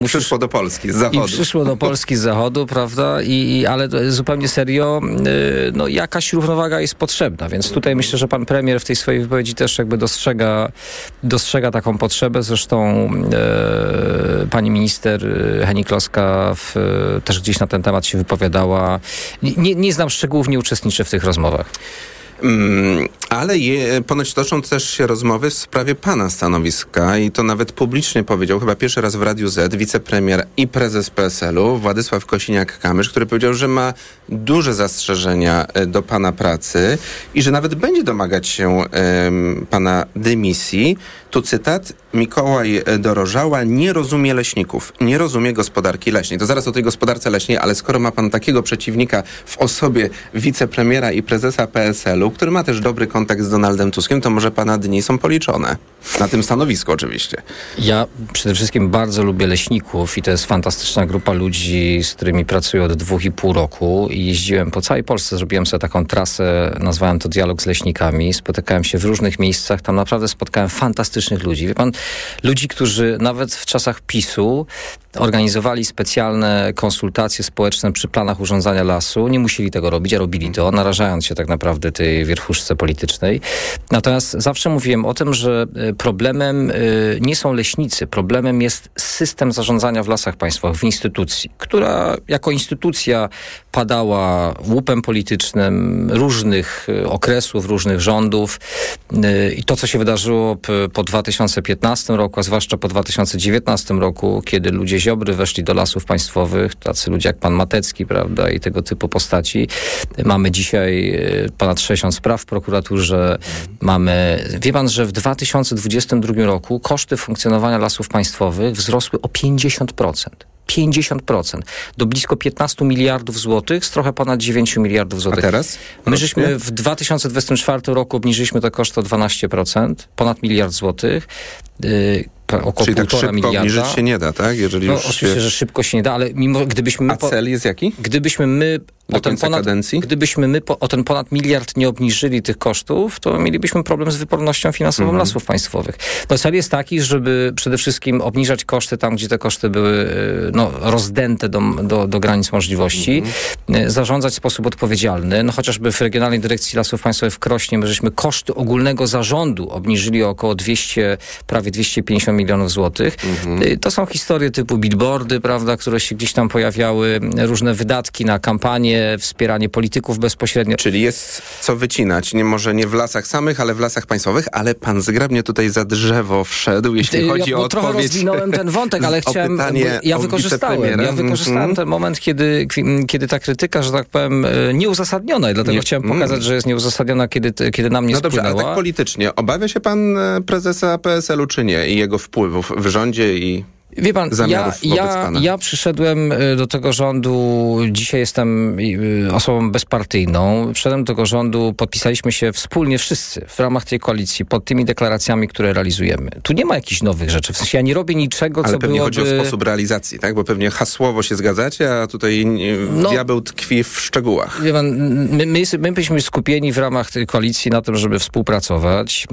Przyszło do Polski z zachodu. I przyszło do Polski z zachodu, prawda? Ale zupełnie serio, no jakaś równowaga jest potrzebna, więc tutaj myślę, że pan premier w tej swojej wypowiedzi też jakby dostrzega taką potrzebę. Zresztą pani minister Hennig-Kloska też gdzieś na ten temat się wypowiadała. Nie znam szczegółów, nie uczestniczę w tych rozmowach. Ale ponoć toczą też się rozmowy w sprawie pana stanowiska i to nawet publicznie powiedział, chyba pierwszy raz w Radiu Z, wicepremier i prezes PSL-u Władysław Kosiniak-Kamysz, który powiedział, że ma duże zastrzeżenia do pana pracy i że nawet będzie domagać się pana dymisji. Tu cytat: Mikołaj Dorożała nie rozumie leśników, nie rozumie gospodarki leśnej. To zaraz o tej gospodarce leśnej, ale skoro ma pan takiego przeciwnika w osobie wicepremiera i prezesa PSL-u, który ma też dobry kontakt z Donaldem Tuskiem, to może pana dni są policzone. Na tym stanowisku oczywiście. Ja przede wszystkim bardzo lubię leśników i to jest fantastyczna grupa ludzi, z którymi pracuję od 2,5 roku i jeździłem po całej Polsce, zrobiłem sobie taką trasę, nazwałem to Dialog z leśnikami, spotykałem się w różnych miejscach, tam naprawdę spotkałem fantastycznych ludzi. Wie pan, ludzi, którzy nawet w czasach PiS-u organizowali specjalne konsultacje społeczne przy planach urządzania lasu. Nie musieli tego robić, a robili to, narażając się tak naprawdę tej wierchuszce politycznej. Natomiast zawsze mówiłem o tym, że problemem nie są leśnicy. Problemem jest system zarządzania w Lasach Państwowych, w instytucji, która jako instytucja padała łupem politycznym różnych okresów, różnych rządów. I to, co się wydarzyło po 2015 roku, a zwłaszcza po 2019 roku, kiedy ludzie Ziobry weszli do Lasów Państwowych, tacy ludzie jak pan Matecki, prawda, i tego typu postaci. Mamy dzisiaj ponad 60 spraw w prokuraturze. Wie pan, że w 2022 roku koszty funkcjonowania Lasów Państwowych wzrosły o 50%. 50%. Do blisko 15 miliardów złotych z trochę ponad 9 miliardów złotych. A teraz? My żeśmy w 2024 roku obniżyliśmy te koszty o 12%, ponad miliard złotych. Około czyli tak szybko miliarda. obniżyć się nie da, tak? Jeżeli już oczywiście, że szybko się nie da, ale gdybyśmy... A cel jest jaki? Gdybyśmy my o ten ponad miliard nie obniżyli tych kosztów, to mielibyśmy problem z wypornością finansową Lasów Państwowych. No, cel jest taki, żeby przede wszystkim obniżać koszty tam, gdzie te koszty były rozdęte do granic możliwości, zarządzać w sposób odpowiedzialny. No, chociażby w Regionalnej Dyrekcji Lasów Państwowych w Krośnie my żeśmy koszty ogólnego zarządu obniżyli o około prawie 250 milionów złotych. To są historie typu billboardy, prawda, które się gdzieś tam pojawiały, różne wydatki na kampanię, wspieranie polityków bezpośrednio. Czyli jest co wycinać. Może nie w lasach samych, ale w Lasach Państwowych, ale pan zgrabnie tutaj za drzewo wszedł, jeśli chodzi o trochę odpowiedź. Rozwinąłem ten wątek, ale chciałem... Ja wykorzystałem ten moment, kiedy ta krytyka, że tak powiem, nieuzasadniona i dlatego chciałem pokazać, że jest nieuzasadniona, kiedy na mnie spłynęła. Dobrze, ale tak politycznie. Obawia się pan prezesa PSL-u czy nie? I jego wpływów w rządzie i... Wie pan, ja przyszedłem do tego rządu, dzisiaj jestem osobą bezpartyjną, przyszedłem do tego rządu, podpisaliśmy się wspólnie wszyscy w ramach tej koalicji pod tymi deklaracjami, które realizujemy. Tu nie ma jakichś nowych rzeczy, w sensie ja nie robię niczego, ale co pewnie byłoby... chodzi o sposób realizacji, tak? Bo pewnie hasłowo się zgadzacie, a tutaj diabeł tkwi w szczegółach. Wie pan, my byliśmy skupieni w ramach tej koalicji na tym, żeby współpracować.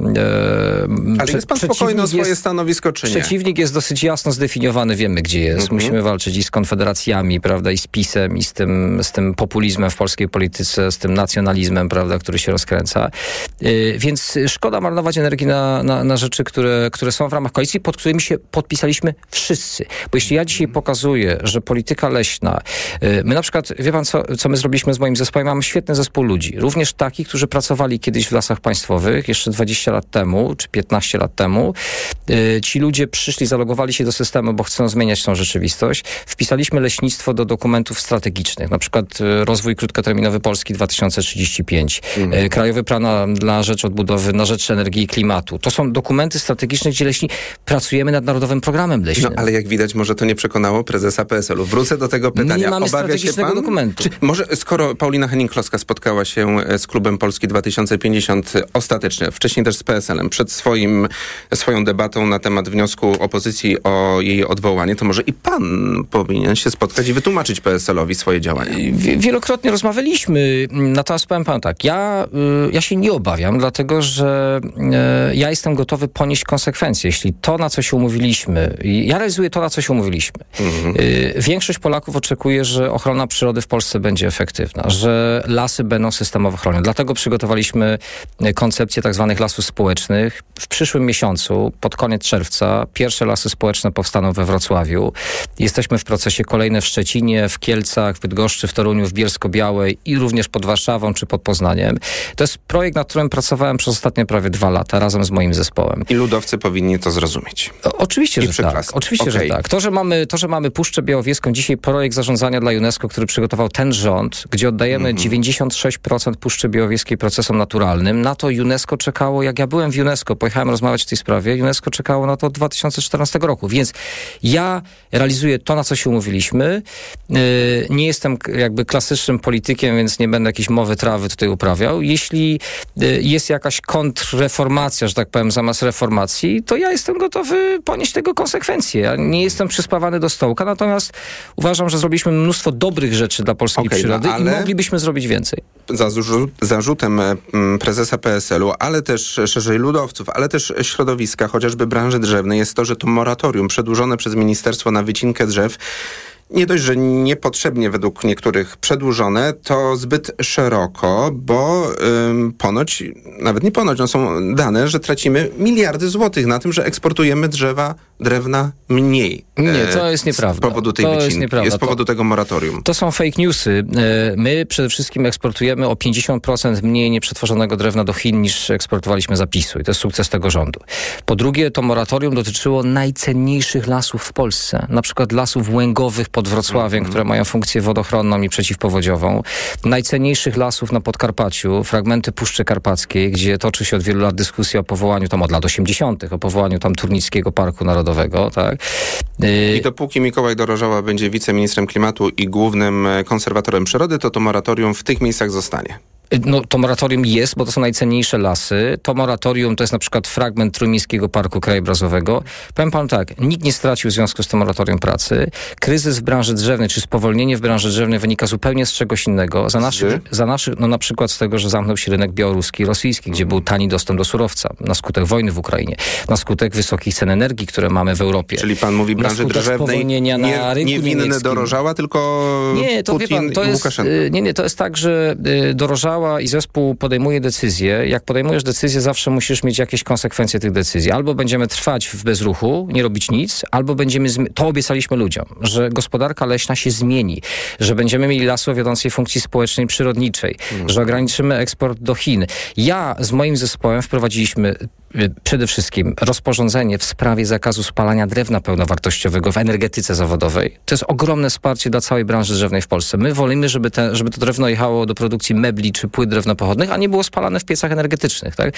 Ale jest pan spokojny o swoje stanowisko, czy nie? Przeciwnik jest dosyć jasno zdefiniowany, wiemy gdzie jest. Musimy walczyć i z konfederacjami, prawda, i z PiS-em, i z tym populizmem w polskiej polityce, z tym nacjonalizmem, prawda, który się rozkręca. Więc szkoda marnować energii na rzeczy, które są w ramach koalicji, pod którymi się podpisaliśmy wszyscy. Bo jeśli ja dzisiaj pokazuję, że polityka leśna, my na przykład, wie pan co my zrobiliśmy z moim zespołem? Mamy świetny zespół ludzi. Również takich, którzy pracowali kiedyś w Lasach Państwowych, jeszcze 20 lat temu, czy 15 lat temu. Ci ludzie przyszli, zalogowali się do systemu, bo chcą zmieniać tą rzeczywistość. Wpisaliśmy leśnictwo do dokumentów strategicznych, na przykład rozwój krótkoterminowy Polski 2035, Krajowy Plan na rzecz odbudowy, na rzecz energii i klimatu. To są dokumenty strategiczne, gdzie pracujemy nad Narodowym Programem Leśnym. No, ale jak widać, może to nie przekonało prezesa PSL-u. Wrócę do tego pytania. Nie mamy strategicznego dokumentu. Może skoro Paulina Hennig-Kloska spotkała się z Klubem Polski 2050 ostatecznie, wcześniej też z PSL-em, przed swoją debatą na temat wniosku opozycji o jej odwołanie, to może i pan powinien się spotkać i wytłumaczyć PSL-owi swoje działania. Wielokrotnie rozmawialiśmy, natomiast powiem panu tak, ja się nie obawiam, dlatego że ja jestem gotowy ponieść konsekwencje. Jeśli to, na co się umówiliśmy, ja realizuję to, na co się umówiliśmy. Większość Polaków oczekuje, że ochrona przyrody w Polsce będzie efektywna, że lasy będą systemowo chronione. Dlatego przygotowaliśmy koncepcję tak zwanych lasów społecznych. W przyszłym miesiącu, pod koniec czerwca, pierwsze lasy społeczne powstaną we Wrocławiu. Jesteśmy w procesie kolejne w Szczecinie, w Kielcach, w Bydgoszczy, w Toruniu, w Bielsko-Białej i również pod Warszawą czy pod Poznaniem. To jest projekt, nad którym pracowałem przez ostatnie prawie 2 lata razem z moim zespołem. I ludowcy powinni to zrozumieć. Oczywiście, że tak. Oczywiście, że tak. To, że mamy Puszczę Białowieską, dzisiaj projekt zarządzania dla UNESCO, który przygotował ten rząd, gdzie oddajemy 96% Puszczy Białowieskiej procesom naturalnym. Na to UNESCO czekało, jak ja byłem w UNESCO, pojechałem rozmawiać w tej sprawie, UNESCO czekało na to od 2014 roku. Więc ja realizuję to, na co się umówiliśmy. Nie jestem jakby klasycznym politykiem, więc nie będę jakiejś mowy trawy tutaj uprawiał. Jeśli jest jakaś kontrreformacja, że tak powiem, zamiast reformacji, to ja jestem gotowy ponieść tego konsekwencje. Ja nie jestem przyspawany do stołka, natomiast uważam, że zrobiliśmy mnóstwo dobrych rzeczy dla polskiej przyrody i moglibyśmy zrobić więcej. Za zarzutem prezesa PSL-u, ale też szerzej ludowców, ale też środowiska, chociażby branży drzewnej, jest to, że to moratorium przedłużone przez ministerstwo na wycinkę drzew nie dość, że niepotrzebnie według niektórych przedłużone, to zbyt szeroko, bo ponoć, nawet nie ponoć, są dane, że tracimy miliardy złotych na tym, że eksportujemy drewna mniej. Nie, to jest nieprawda. Z powodu tej wycinki, z powodu tego moratorium. To są fake newsy. My przede wszystkim eksportujemy o 50% mniej nieprzetworzonego drewna do Chin niż eksportowaliśmy z PiS-u i to jest sukces tego rządu. Po drugie, to moratorium dotyczyło najcenniejszych lasów w Polsce. Na przykład lasów łęgowych pod Wrocławiem, które mają funkcję wodochronną i przeciwpowodziową. Najcenniejszych lasów na Podkarpaciu, fragmenty Puszczy Karpackiej, gdzie toczy się od wielu lat dyskusja o powołaniu, tam od lat 80., o powołaniu tam Turnickiego Parku Narodowego, tak? I dopóki Mikołaj Dorożała będzie wiceministrem klimatu i głównym konserwatorem przyrody, to moratorium w tych miejscach zostanie. No, to moratorium jest, bo to są najcenniejsze lasy. To moratorium to jest na przykład fragment Trójmiejskiego Parku Krajobrazowego. Powiem panu tak, nikt nie stracił w związku z tym moratorium pracy. Kryzys w branży drzewnej, czy spowolnienie w branży drzewnej wynika zupełnie z czegoś innego. No na przykład z tego, że zamknął się rynek białoruski i rosyjski, gdzie był tani dostęp do surowca na skutek wojny w Ukrainie, na skutek wysokich cen energii, które mamy w Europie. Czyli pan mówi branży drzewnej nie winny Dorożała, tylko nie, to Putin, wie pan, i Łukaszenko. Nie, to jest tak, że Dorożała i zespół podejmuje decyzje. Jak podejmujesz decyzję, zawsze musisz mieć jakieś konsekwencje tych decyzji. Albo będziemy trwać w bezruchu, nie robić nic, albo będziemy... To obiecaliśmy ludziom, że gospodarka leśna się zmieni, że będziemy mieli lasy o wiodącej funkcji społecznej i przyrodniczej, że ograniczymy eksport do Chin. Ja z moim zespołem wprowadziliśmy przede wszystkim rozporządzenie w sprawie zakazu spalania drewna pełnowartościowego w energetyce zawodowej. To jest ogromne wsparcie dla całej branży drzewnej w Polsce. My wolimy, żeby to drewno jechało do produkcji mebli czy płyt drewnopochodnych, a nie było spalane w piecach energetycznych. Tak?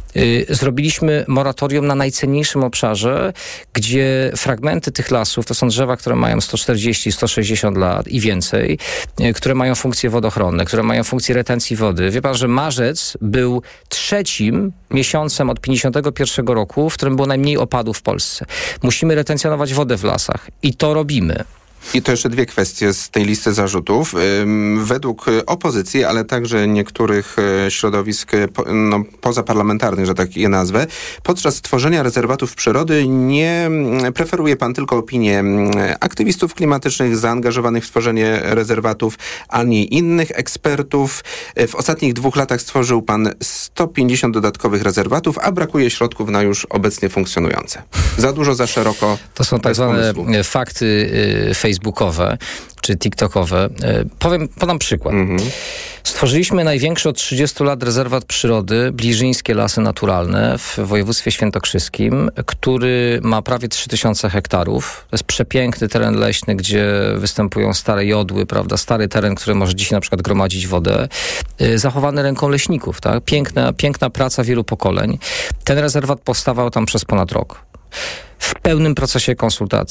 Zrobiliśmy moratorium na najcenniejszym obszarze, gdzie fragmenty tych lasów, to są drzewa, które mają 140, 160 lat i więcej, które mają funkcje wodochronne, które mają funkcję retencji wody. Wie pan, że marzec był 3. miesiącem od 1951 roku, w którym było najmniej opadów w Polsce. Musimy retencjonować wodę w lasach i to robimy. I to jeszcze 2 kwestie z tej listy zarzutów. Według opozycji, ale także niektórych środowisk pozaparlamentarnych, że tak je nazwę, podczas tworzenia rezerwatów przyrody nie preferuje pan tylko opinię aktywistów klimatycznych zaangażowanych w tworzenie rezerwatów, ani innych ekspertów. W ostatnich 2 latach stworzył pan 150 dodatkowych rezerwatów, a brakuje środków na już obecnie funkcjonujące. Za dużo, za szeroko. To są tak zwane fakty facebookowe czy tiktokowe. Podam przykład. Stworzyliśmy największy od 30 lat rezerwat przyrody, Bliżyńskie Lasy Naturalne w województwie świętokrzyskim, który ma prawie 3000 hektarów. To jest przepiękny teren leśny, gdzie występują stare jodły, prawda? Stary teren, który może dzisiaj na przykład gromadzić wodę. Zachowany ręką leśników, tak? Piękna praca wielu pokoleń. Ten rezerwat powstawał tam przez ponad rok. W pełnym procesie konsultacji.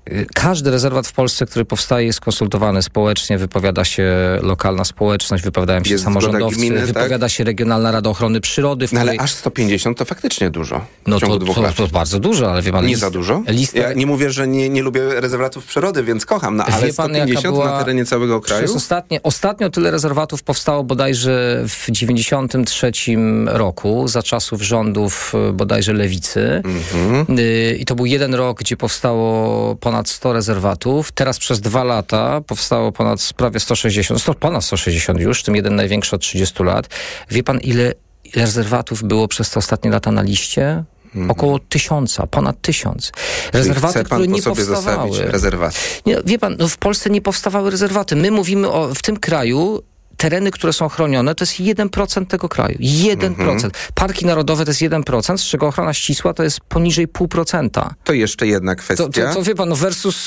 Każdy rezerwat w Polsce, który powstaje, jest konsultowany społecznie, wypowiada się lokalna społeczność, wypowiadają się samorządowcy, gminy, wypowiada się Regionalna Rada Ochrony Przyrody. Ale aż 150 to faktycznie dużo. No to bardzo dużo, ale wie pan... Nie za dużo? Ja nie mówię, że nie lubię rezerwatów przyrody, więc kocham, ale 150 na terenie całego kraju? Ostatnio tyle rezerwatów powstało bodajże w 93 roku, za czasów rządów bodajże Lewicy. I to był jeden rok, gdzie powstało ponad 100 rezerwatów. Teraz przez 2 lata powstało prawie 160, ponad 160 już, w tym jeden największy od 30 lat. Wie pan, ile rezerwatów było przez te ostatnie lata na liście? Około 1000, ponad 1000. Rezerwaty, które nie powstawały. Nie, wie pan, w Polsce nie powstawały rezerwaty. My mówimy w tym kraju, tereny, które są chronione, to jest 1% tego kraju. 1%. Parki narodowe to jest 1%, z czego ochrona ścisła to jest poniżej 0,5%. To jeszcze jedna kwestia. To wie pan, versus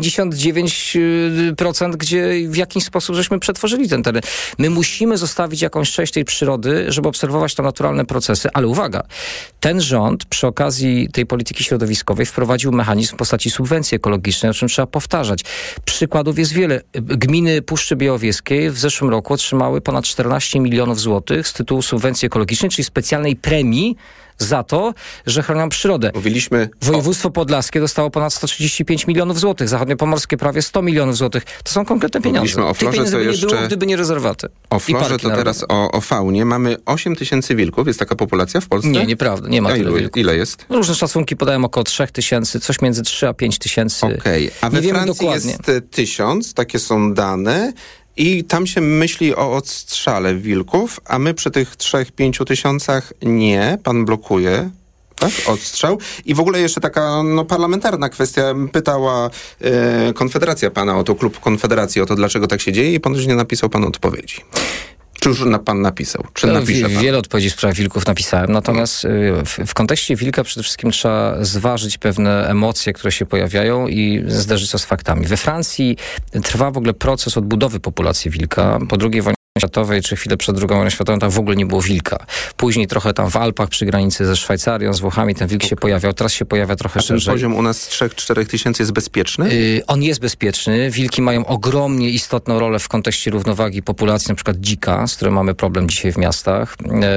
99%, gdzie w jakiś sposób żeśmy przetworzyli ten teren. My musimy zostawić jakąś część tej przyrody, żeby obserwować tam naturalne procesy, ale uwaga, ten rząd przy okazji tej polityki środowiskowej wprowadził mechanizm w postaci subwencji ekologicznej, o czym trzeba powtarzać. Przykładów jest wiele. Gminy Puszczy Białowieskiej w zeszłym roku otrzymały ponad 14 milionów złotych z tytułu subwencji ekologicznej, czyli specjalnej premii za to, że chronią przyrodę. Województwo podlaskie dostało ponad 135 milionów złotych, zachodniopomorskie prawie 100 milionów złotych. To są konkretne pieniądze. O florze, Tych pieniędzy by nie było, gdyby nie rezerwaty. O florze to teraz o faunie. Mamy 8 tysięcy wilków. Jest taka populacja w Polsce? Nie, nieprawda. Nie ma tyle wilków. Ile jest? Różne szacunki podają około 3 tysięcy, coś między 3 a 5 tysięcy. Okej. A we Francji jest 1000, takie są dane. I tam się myśli o odstrzale wilków, a my przy tych 3-5 tysiącach nie. Pan blokuje, tak? Odstrzał. I w ogóle jeszcze taka parlamentarna kwestia. Pytała Konfederacja pana o to, klub Konfederacji o to, dlaczego tak się dzieje i ponoć nie napisał pan odpowiedzi. Czy już pan napisał? Czy napisze pan? Wiele odpowiedzi w sprawie wilków napisałem, natomiast w kontekście wilka przede wszystkim trzeba zważyć pewne emocje, które się pojawiają i zderzyć to z faktami. We Francji trwa w ogóle proces odbudowy populacji wilka. Po II wojnie światowej, czy chwilę przed II wojną światową, tam w ogóle nie było wilka. Później trochę tam w Alpach przy granicy ze Szwajcarią, z Włochami ten wilk się pojawiał. Teraz się pojawia trochę szerzej. Ten poziom u nas 3-4 tysięcy jest bezpieczny? On jest bezpieczny. Wilki mają ogromnie istotną rolę w kontekście równowagi populacji, na przykład dzika, z którym mamy problem dzisiaj w miastach.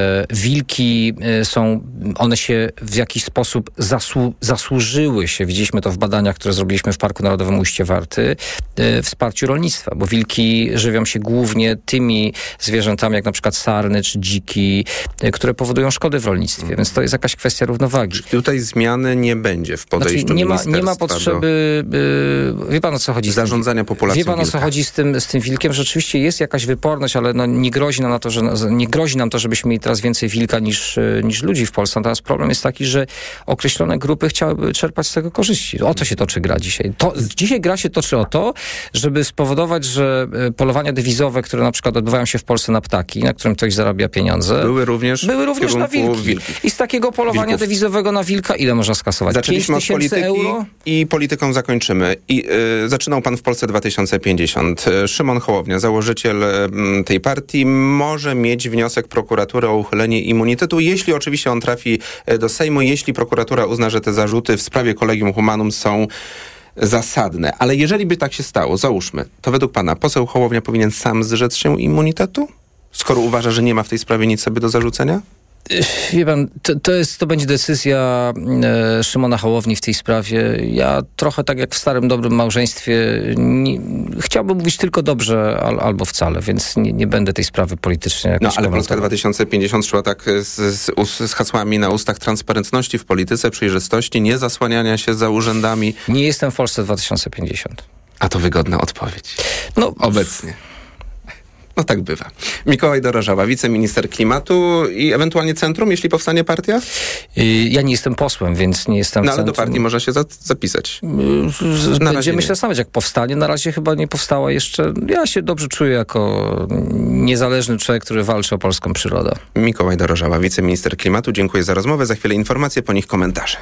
Wilki one się w jakiś sposób zasłużyły się, widzieliśmy to w badaniach, które zrobiliśmy w Parku Narodowym Ujście Warty, wsparciu rolnictwa, bo wilki żywią się głównie tymi zwierzętami, jak na przykład sarny czy dziki, które powodują szkody w rolnictwie, więc to jest jakaś kwestia równowagi. Czy tutaj zmiany nie będzie w podejściu ministerstwa? Nie ma potrzeby, wie pan o co chodzi? Zarządzania populacją Wie pan o co chodzi z tym wilkiem? Rzeczywiście jest jakaś wyporność, ale nie grozi nam to, żebyśmy mieli teraz więcej wilka niż ludzi w Polsce. Natomiast problem jest taki, że określone grupy chciałyby czerpać z tego korzyści. O to się toczy gra dzisiaj. Dzisiaj gra się toczy o to, żeby spowodować, że polowania dewizowe, które na przykład odbywają się w Polsce na ptaki, na którym ktoś zarabia pieniądze, były również na wilki. I z takiego polowania dewizowego na wilka ile można skasować? Zaczęliśmy od polityki euro? I polityką zakończymy. Zaczynał pan w Polsce 2050. Szymon Hołownia, założyciel tej partii, może mieć wniosek prokuratury o uchylenie immunitetu, jeśli oczywiście on trafi do Sejmu, jeśli prokuratura uzna, że te zarzuty w sprawie Collegium Humanum są zasadne. Ale jeżeli by tak się stało, załóżmy, to według pana poseł Hołownia powinien sam zrzec się immunitetu? Skoro uważa, że nie ma w tej sprawie nic sobie do zarzucenia? Wie pan, to będzie decyzja Szymona Hołowni w tej sprawie. Ja trochę tak jak w starym, dobrym małżeństwie chciałbym mówić tylko dobrze albo wcale, więc nie będę tej sprawy politycznie jakoś ale Polska 2050 szła tak z hasłami na ustach transparentności w polityce, przejrzystości, nie zasłaniania się za urzędami. Nie jestem w Polsce 2050. A to wygodna odpowiedź. Obecnie. No tak bywa. Mikołaj Dorożała, wiceminister klimatu i ewentualnie centrum, jeśli powstanie partia? Ja nie jestem posłem, więc nie jestem ale do partii można się zapisać. Będziemy się zastanawiać, jak powstanie. Na razie chyba nie powstała jeszcze. Ja się dobrze czuję jako niezależny człowiek, który walczy o polską przyrodę. Mikołaj Dorożała, wiceminister klimatu. Dziękuję za rozmowę. Za chwilę informacje, po nich komentarze.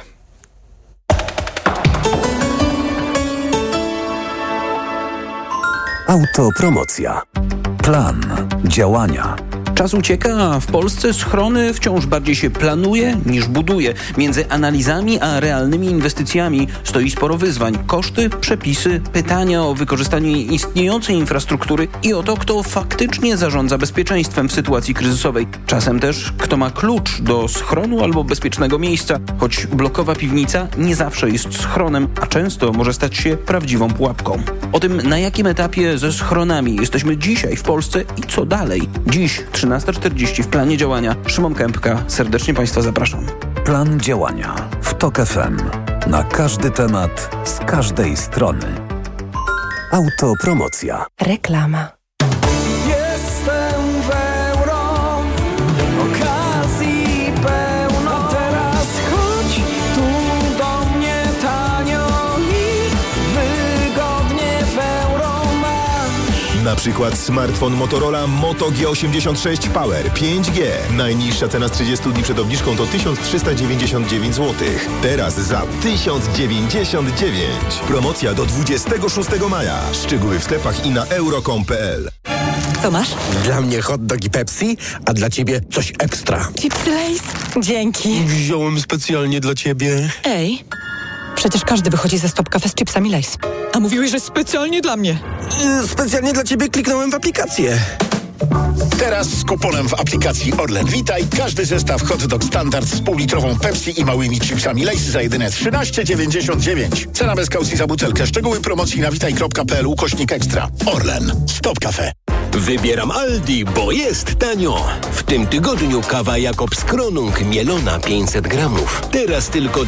Autopromocja. Plan działania. Czas ucieka, a w Polsce schrony wciąż bardziej się planuje niż buduje. Między analizami a realnymi inwestycjami stoi sporo wyzwań. Koszty, przepisy, pytania o wykorzystanie istniejącej infrastruktury i o to, kto faktycznie zarządza bezpieczeństwem w sytuacji kryzysowej. Czasem też, kto ma klucz do schronu albo bezpiecznego miejsca, choć blokowa piwnica nie zawsze jest schronem, a często może stać się prawdziwą pułapką. O tym, na jakim etapie ze schronami jesteśmy dzisiaj w Polsce i co dalej. Dziś 13:40 w planie działania. Szymon Kępka. Serdecznie Państwa zapraszam. Plan działania w TOK FM. Na każdy temat, z każdej strony. Autopromocja. Reklama. Jestem w euro, okazji pełno. Teraz chodź tu do mnie tanio i wygodnie w euro masz. Na przykład smartfon Motorola Moto G86 Power 5G. Najniższa cena z 30 dni przed obniżką to 1399 zł. Teraz za 1099. Promocja do 26 maja. Szczegóły w sklepach i na euro.com.pl. Co masz? Dla mnie hot dog i Pepsi, a dla ciebie coś ekstra. Chipsy Lay's? Dzięki. Wziąłem specjalnie dla ciebie. Ej, przecież każdy wychodzi ze Stop Cafe z chipsami Lay's. A mówiłeś, że specjalnie dla mnie. Specjalnie dla ciebie kliknąłem w aplikację. Teraz z kuponem w aplikacji Orlen Witaj każdy zestaw hot dog standard z półlitrową Pepsi i małymi chipsami Lay's za jedyne 13,99. Cena bez kaucji za butelkę. Szczegóły promocji na witaj.pl/ekstra. Orlen. Stop Cafe. Wybieram Aldi, bo jest tanio. W tym tygodniu kawa Jakobs Kronung mielona 500 gramów. Teraz tylko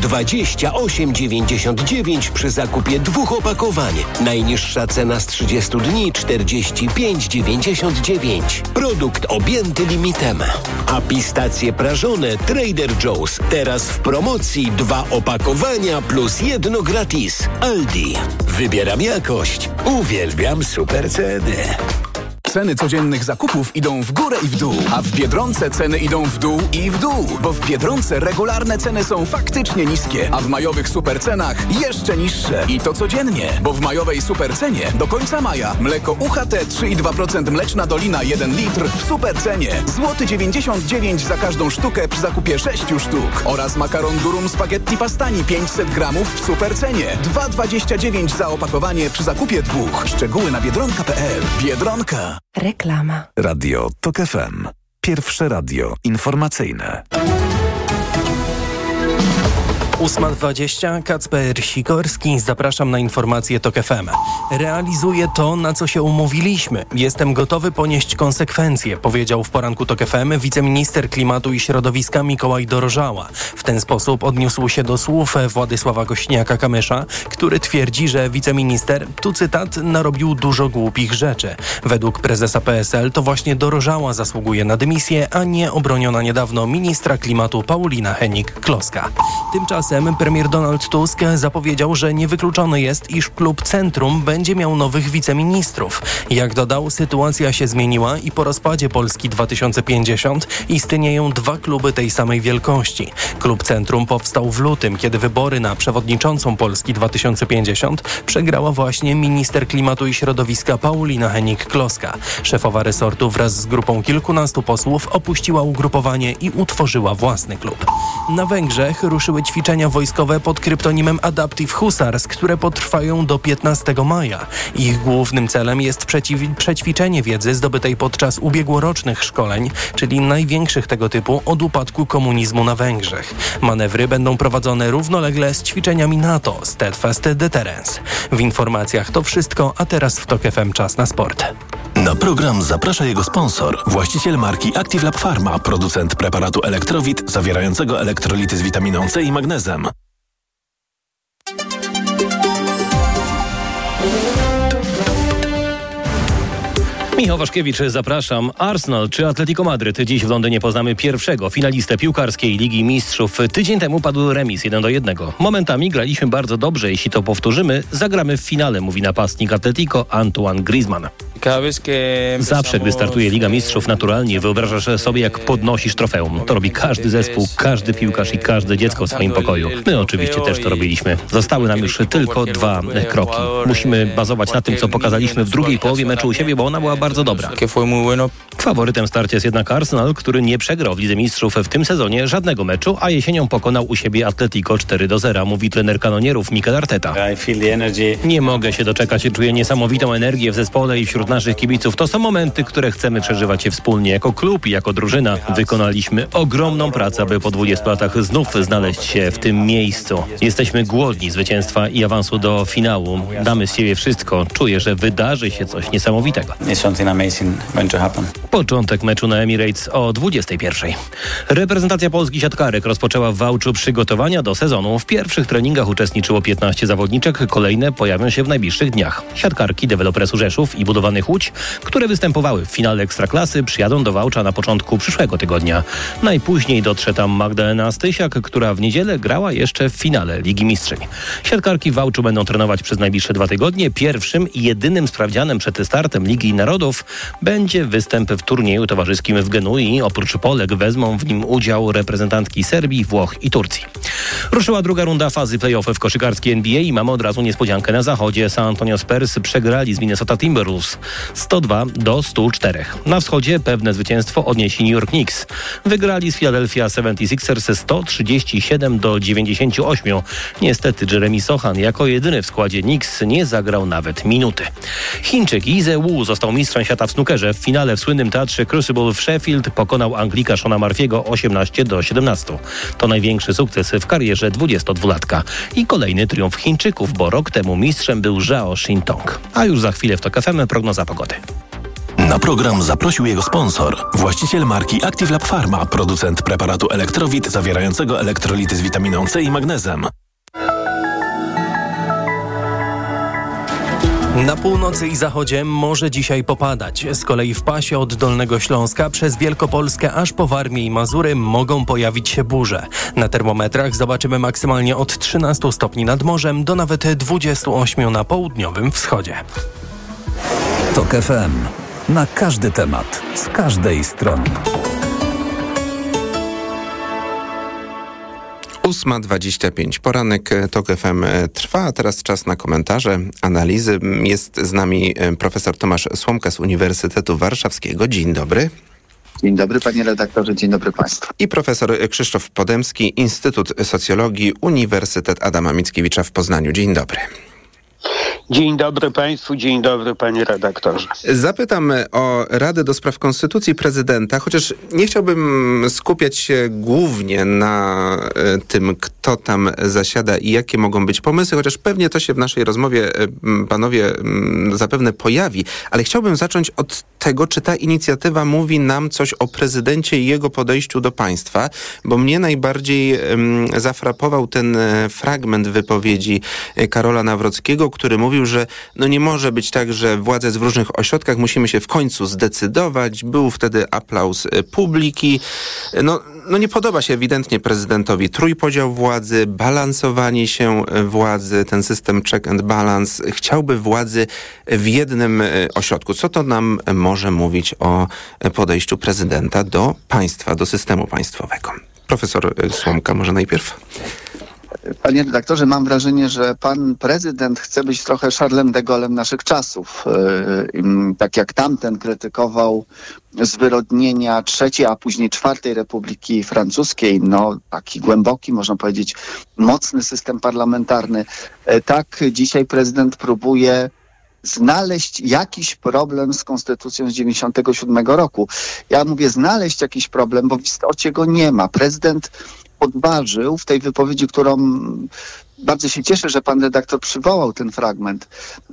28,99 przy zakupie 2 opakowań. Najniższa cena z 30 dni 45,99. Produkt objęty limitem. A pistacje prażone Trader Joe's. Teraz w promocji 2 opakowania plus 1 gratis. Aldi. Wybieram jakość. Uwielbiam super ceny. Ceny codziennych zakupów idą w górę i w dół, a w Biedronce ceny idą w dół i w dół, bo w Biedronce regularne ceny są faktycznie niskie, a w majowych supercenach jeszcze niższe. I to codziennie, bo w majowej supercenie do końca maja mleko UHT 3,2% mleczna dolina 1 litr w supercenie złoty 99 za każdą sztukę przy zakupie 6 sztuk oraz makaron durum spaghetti pastani 500 gramów w supercenie 2,29 za opakowanie przy zakupie 2. Szczegóły na biedronka.pl. Biedronka. Reklama. Radio TOK FM. Pierwsze radio informacyjne. 8:20, Kacper Sikorski, zapraszam na informacje TOK FM. Realizuję to, na co się umówiliśmy. Jestem gotowy ponieść konsekwencje, powiedział w poranku TOK FM wiceminister klimatu i środowiska Mikołaj Dorożała. W ten sposób odniósł się do słów Władysława Kosiniaka-Kamysza, który twierdzi, że wiceminister, tu cytat, narobił dużo głupich rzeczy. Według prezesa PSL to właśnie Dorożała zasługuje na dymisję, a nie obroniona niedawno ministra klimatu Paulina Hennig-Kloska. Tymczasem premier Donald Tusk zapowiedział, że niewykluczone jest, iż klub Centrum będzie miał nowych wiceministrów. Jak dodał, sytuacja się zmieniła i po rozpadzie Polski 2050 istnieją 2 kluby tej samej wielkości. Klub Centrum powstał w lutym, kiedy wybory na przewodniczącą Polski 2050 przegrała właśnie minister klimatu i środowiska Paulina Hennig-Kloska. Szefowa resortu wraz z grupą kilkunastu posłów opuściła ugrupowanie i utworzyła własny klub. Na Węgrzech ruszyły ćwiczenia wojskowe pod kryptonimem Adaptive Hussars, które potrwają do 15 maja. Ich głównym celem jest przećwiczenie wiedzy zdobytej podczas ubiegłorocznych szkoleń, czyli największych tego typu od upadku komunizmu na Węgrzech. Manewry będą prowadzone równolegle z ćwiczeniami NATO, Steadfast Deterrence. W informacjach to wszystko, a teraz w TOK FM czas na sport. Na program zaprasza jego sponsor, właściciel marki Active Lab Pharma, producent preparatu Elektrowit zawierającego elektrolity z witaminą C i magnezem. Michał Waszkiewicz, zapraszam. Arsenal czy Atletico Madryt? Dziś w Londynie poznamy pierwszego finalistę piłkarskiej Ligi Mistrzów. Tydzień temu padł remis 1-1. Momentami graliśmy bardzo dobrze. Jeśli to powtórzymy, zagramy w finale, mówi napastnik Atletico Antoine Griezmann. Zawsze, gdy startuje Liga Mistrzów, naturalnie wyobrażasz sobie, jak podnosisz trofeum. To robi każdy zespół, każdy piłkarz i każde dziecko w swoim pokoju. My oczywiście też to robiliśmy. Zostały nam już tylko 2 kroki. Musimy bazować na tym, co pokazaliśmy w drugiej połowie meczu u siebie, bo ona była bardzo dobra. Faworytem starcia jest jednak Arsenal, który nie przegrał w Lidze Mistrzów w tym sezonie żadnego meczu, a jesienią pokonał u siebie Atletico 4-0, mówi trener kanonierów Mikel Arteta. Nie mogę się doczekać, czuję niesamowitą energię w zespole i wśród naszych kibiców. To są momenty, które chcemy przeżywać wspólnie jako klub i jako drużyna. Wykonaliśmy ogromną pracę, aby po 20 latach znów znaleźć się w tym miejscu. Jesteśmy głodni zwycięstwa i awansu do finału. Damy z siebie wszystko. Czuję, że wydarzy się coś niesamowitego. Początek meczu na Emirates o 21:00. Reprezentacja Polski siatkarek rozpoczęła w Wałczu przygotowania do sezonu. W pierwszych treningach uczestniczyło 15 zawodniczek, kolejne pojawią się w najbliższych dniach. Siatkarki Dewelopresu Rzeszów i Budowlanych Łódź, które występowały w finale Ekstraklasy, przyjadą do Wałcza na początku przyszłego tygodnia. Najpóźniej dotrze tam Magdalena Stysiak, która w niedzielę grała jeszcze w finale Ligi Mistrzyń. Siatkarki w Wałczu będą trenować przez najbliższe 2 tygodnie. Pierwszym i jedynym sprawdzianem przed startem Ligi Narodów będzie występ w turnieju towarzyskim w Genui. Oprócz Polek wezmą w nim udział reprezentantki Serbii, Włoch i Turcji. Ruszyła druga runda fazy play-off w koszykarskiej NBA i mamy od razu niespodziankę na zachodzie. San Antonio Spurs przegrali z Minnesota Timberwolves 102-104. Na wschodzie pewne zwycięstwo odnieśli New York Knicks. Wygrali z Philadelphia 76ers 137-98. Niestety Jeremy Sochan jako jedyny w składzie Knicks nie zagrał nawet minuty. Chińczyk Ize Wu został mistrzem świata w snookerze. W finale w słynnym teatrze Crucible w Sheffield pokonał Anglika Shona Murphy'ego 18-17. To największy sukces w karierze 22-latka. I kolejny triumf Chińczyków, bo rok temu mistrzem był Zhao Shintong. A już za chwilę w TOK FM prognoza pogody. Na program zaprosił jego sponsor, właściciel marki Active Lab Pharma, producent preparatu Elektrowit zawierającego elektrolity z witaminą C i magnezem. Na północy i zachodzie może dzisiaj popadać. Z kolei w pasie od Dolnego Śląska przez Wielkopolskę aż po Warmię i Mazury mogą pojawić się burze. Na termometrach zobaczymy maksymalnie od 13 stopni nad morzem do nawet 28 na południowym wschodzie. TOK FM. Na każdy temat, z każdej strony. 8:25. Poranek TOK FM trwa, a teraz czas na komentarze, analizy. Jest z nami profesor Tomasz Słomka z Uniwersytetu Warszawskiego. Dzień dobry. Dzień dobry panie redaktorze, dzień dobry państwu. I profesor Krzysztof Podemski, Instytut Socjologii, Uniwersytet Adama Mickiewicza w Poznaniu. Dzień dobry. Dzień dobry państwu, dzień dobry panie redaktorze. Zapytam o Radę do Spraw Konstytucji Prezydenta, chociaż nie chciałbym skupiać się głównie na tym, kto tam zasiada i jakie mogą być pomysły, chociaż pewnie to się w naszej rozmowie, panowie, zapewne pojawi, ale chciałbym zacząć od tego, czy ta inicjatywa mówi nam coś o prezydencie i jego podejściu do państwa, bo mnie najbardziej zafrapował ten fragment wypowiedzi Karola Nawrockiego, który mówił, że no nie może być tak, że władze w różnych ośrodkach musimy się w końcu zdecydować. Był wtedy aplauz publiki. No nie podoba się ewidentnie prezydentowi trójpodział władzy, balansowanie się władzy, ten system check and balance. Chciałby władzy w jednym ośrodku. Co to nam może mówić o podejściu prezydenta do państwa, do systemu państwowego? Profesor Słomka może najpierw. Panie redaktorze, mam wrażenie, że pan prezydent chce być trochę Charlesem de Gaulle'em naszych czasów. Tak jak tamten krytykował zwyrodnienia III, a później IV Republiki Francuskiej, no taki głęboki, można powiedzieć, mocny system parlamentarny. Tak dzisiaj prezydent próbuje znaleźć jakiś problem z konstytucją z 97 roku. Ja mówię znaleźć jakiś problem, bo w istocie go nie ma. Prezydent podważył w tej wypowiedzi, którą bardzo się cieszę, że pan redaktor przywołał ten fragment.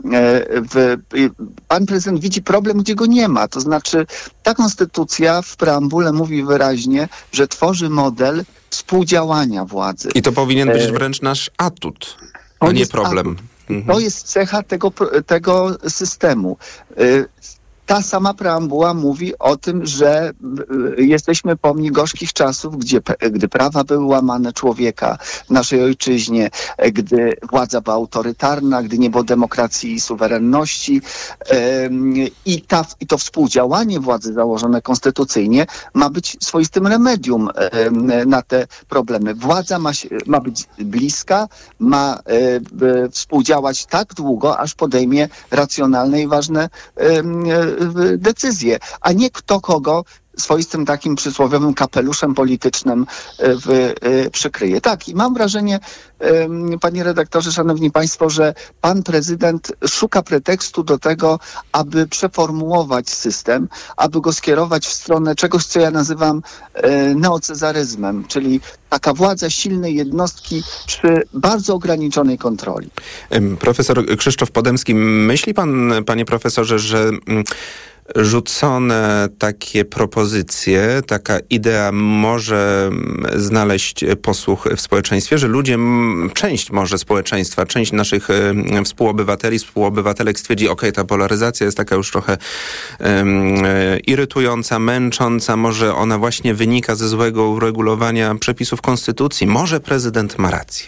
Pan prezydent widzi problem, gdzie go nie ma. To znaczy ta konstytucja w preambule mówi wyraźnie, że tworzy model współdziałania władzy. I to powinien być wręcz nasz atut, a nie problem. To jest cecha tego systemu. ta sama preambuła mówi o tym, że jesteśmy pomni gorzkich czasów, gdy prawa były łamane człowieka w naszej ojczyźnie, gdy władza była autorytarna, gdy nie było demokracji i suwerenności. I to współdziałanie władzy założone konstytucyjnie ma być swoistym remedium na te problemy. Władza ma być bliska, ma współdziałać tak długo, aż podejmie racjonalne i ważne decyzje, a nie kto kogo swoistym takim przysłowiowym kapeluszem politycznym przykryje. Tak, i mam wrażenie, panie redaktorze, szanowni państwo, że pan prezydent szuka pretekstu do tego, aby przeformułować system, aby go skierować w stronę czegoś, co ja nazywam neocezaryzmem, czyli taka władza silnej jednostki przy bardzo ograniczonej kontroli. Profesor Krzysztof Podemski, myśli pan, panie profesorze, że rzucone takie propozycje, taka idea może znaleźć posłuch w społeczeństwie, że ludzie, część może społeczeństwa, część naszych współobywateli, współobywatelek stwierdzi, ta polaryzacja jest taka już trochę irytująca, męcząca, może ona właśnie wynika ze złego uregulowania przepisów konstytucji. Może prezydent ma rację.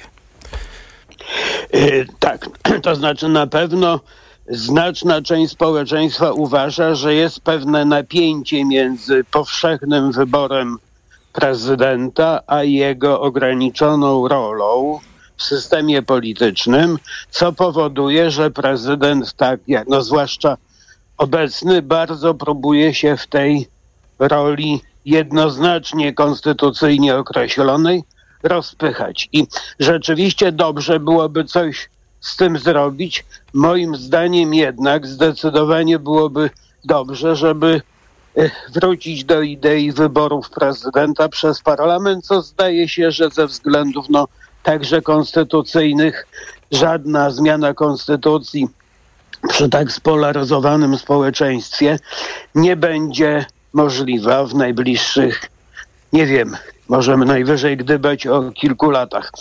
Tak, to znaczy na pewno znaczna część społeczeństwa uważa, że jest pewne napięcie między powszechnym wyborem prezydenta a jego ograniczoną rolą w systemie politycznym, co powoduje, że prezydent, zwłaszcza obecny, bardzo próbuje się w tej roli jednoznacznie konstytucyjnie określonej rozpychać. I rzeczywiście dobrze byłoby coś z tym zrobić. Moim zdaniem jednak zdecydowanie byłoby dobrze, żeby wrócić do idei wyborów prezydenta przez parlament, co zdaje się, że ze względów także konstytucyjnych żadna zmiana konstytucji przy tak spolaryzowanym społeczeństwie nie będzie możliwa w najbliższych, nie wiem, możemy najwyżej gdybać o kilku latach.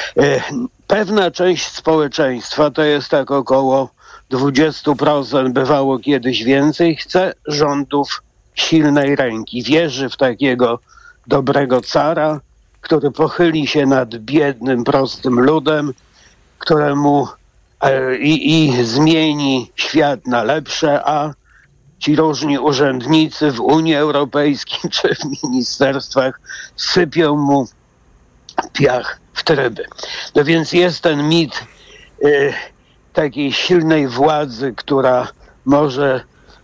Pewna część społeczeństwa, to jest tak około 20%, bywało kiedyś więcej, chce rządów silnej ręki. Wierzy w takiego dobrego cara, który pochyli się nad biednym, prostym ludem, któremu i zmieni świat na lepsze, a ci różni urzędnicy w Unii Europejskiej czy w ministerstwach sypią mu piach w tryby. No więc jest ten mit takiej silnej władzy, która może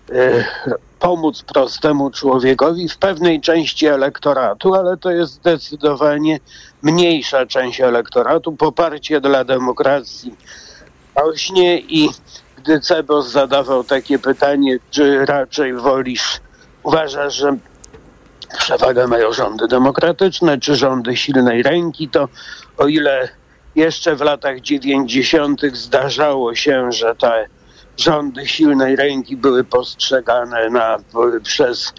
pomóc prostemu człowiekowi w pewnej części elektoratu, ale to jest zdecydowanie mniejsza część elektoratu. Poparcie dla demokracji rośnie i gdy Cebos zadawał takie pytanie, czy raczej uważasz, że przewagę mają rządy demokratyczne, czy rządy silnej ręki, to o ile jeszcze w latach 90. zdarzało się, że te rządy silnej ręki były postrzegane przez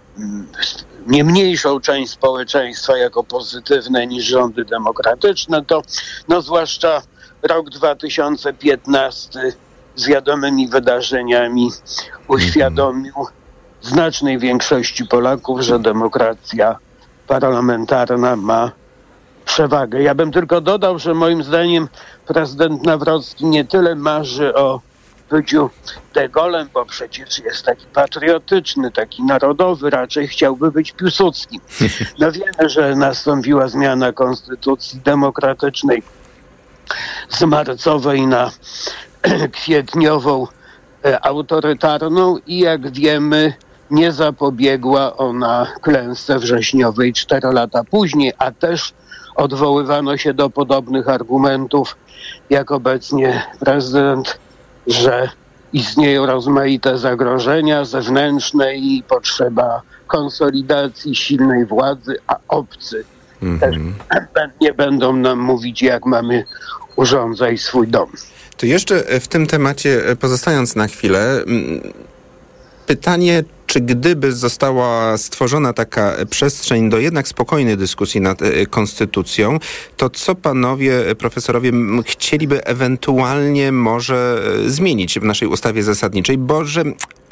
nie mniejszą część społeczeństwa jako pozytywne niż rządy demokratyczne, to zwłaszcza rok 2015 z wiadomymi wydarzeniami uświadomił znacznej większości Polaków, że demokracja parlamentarna ma przewagę. Ja bym tylko dodał, że moim zdaniem prezydent Nawrocki nie tyle marzy o byciu de Gaulle'em, bo przecież jest taki patriotyczny, taki narodowy, raczej chciałby być Piłsudskim. Wiemy, że nastąpiła zmiana konstytucji demokratycznej z marcowej na kwietniową autorytarną i jak wiemy nie zapobiegła ona klęsce wrześniowej 4 lata później, a też odwoływano się do podobnych argumentów jak obecnie prezydent, że istnieją rozmaite zagrożenia zewnętrzne i potrzeba konsolidacji silnej władzy, a obcy też nie będą nam mówić, jak mamy urządzać swój dom. To jeszcze w tym temacie, pozostając na chwilę, pytanie, czy gdyby została stworzona taka przestrzeń do jednak spokojnej dyskusji nad konstytucją, to co panowie profesorowie chcieliby ewentualnie może zmienić w naszej ustawie zasadniczej, bo że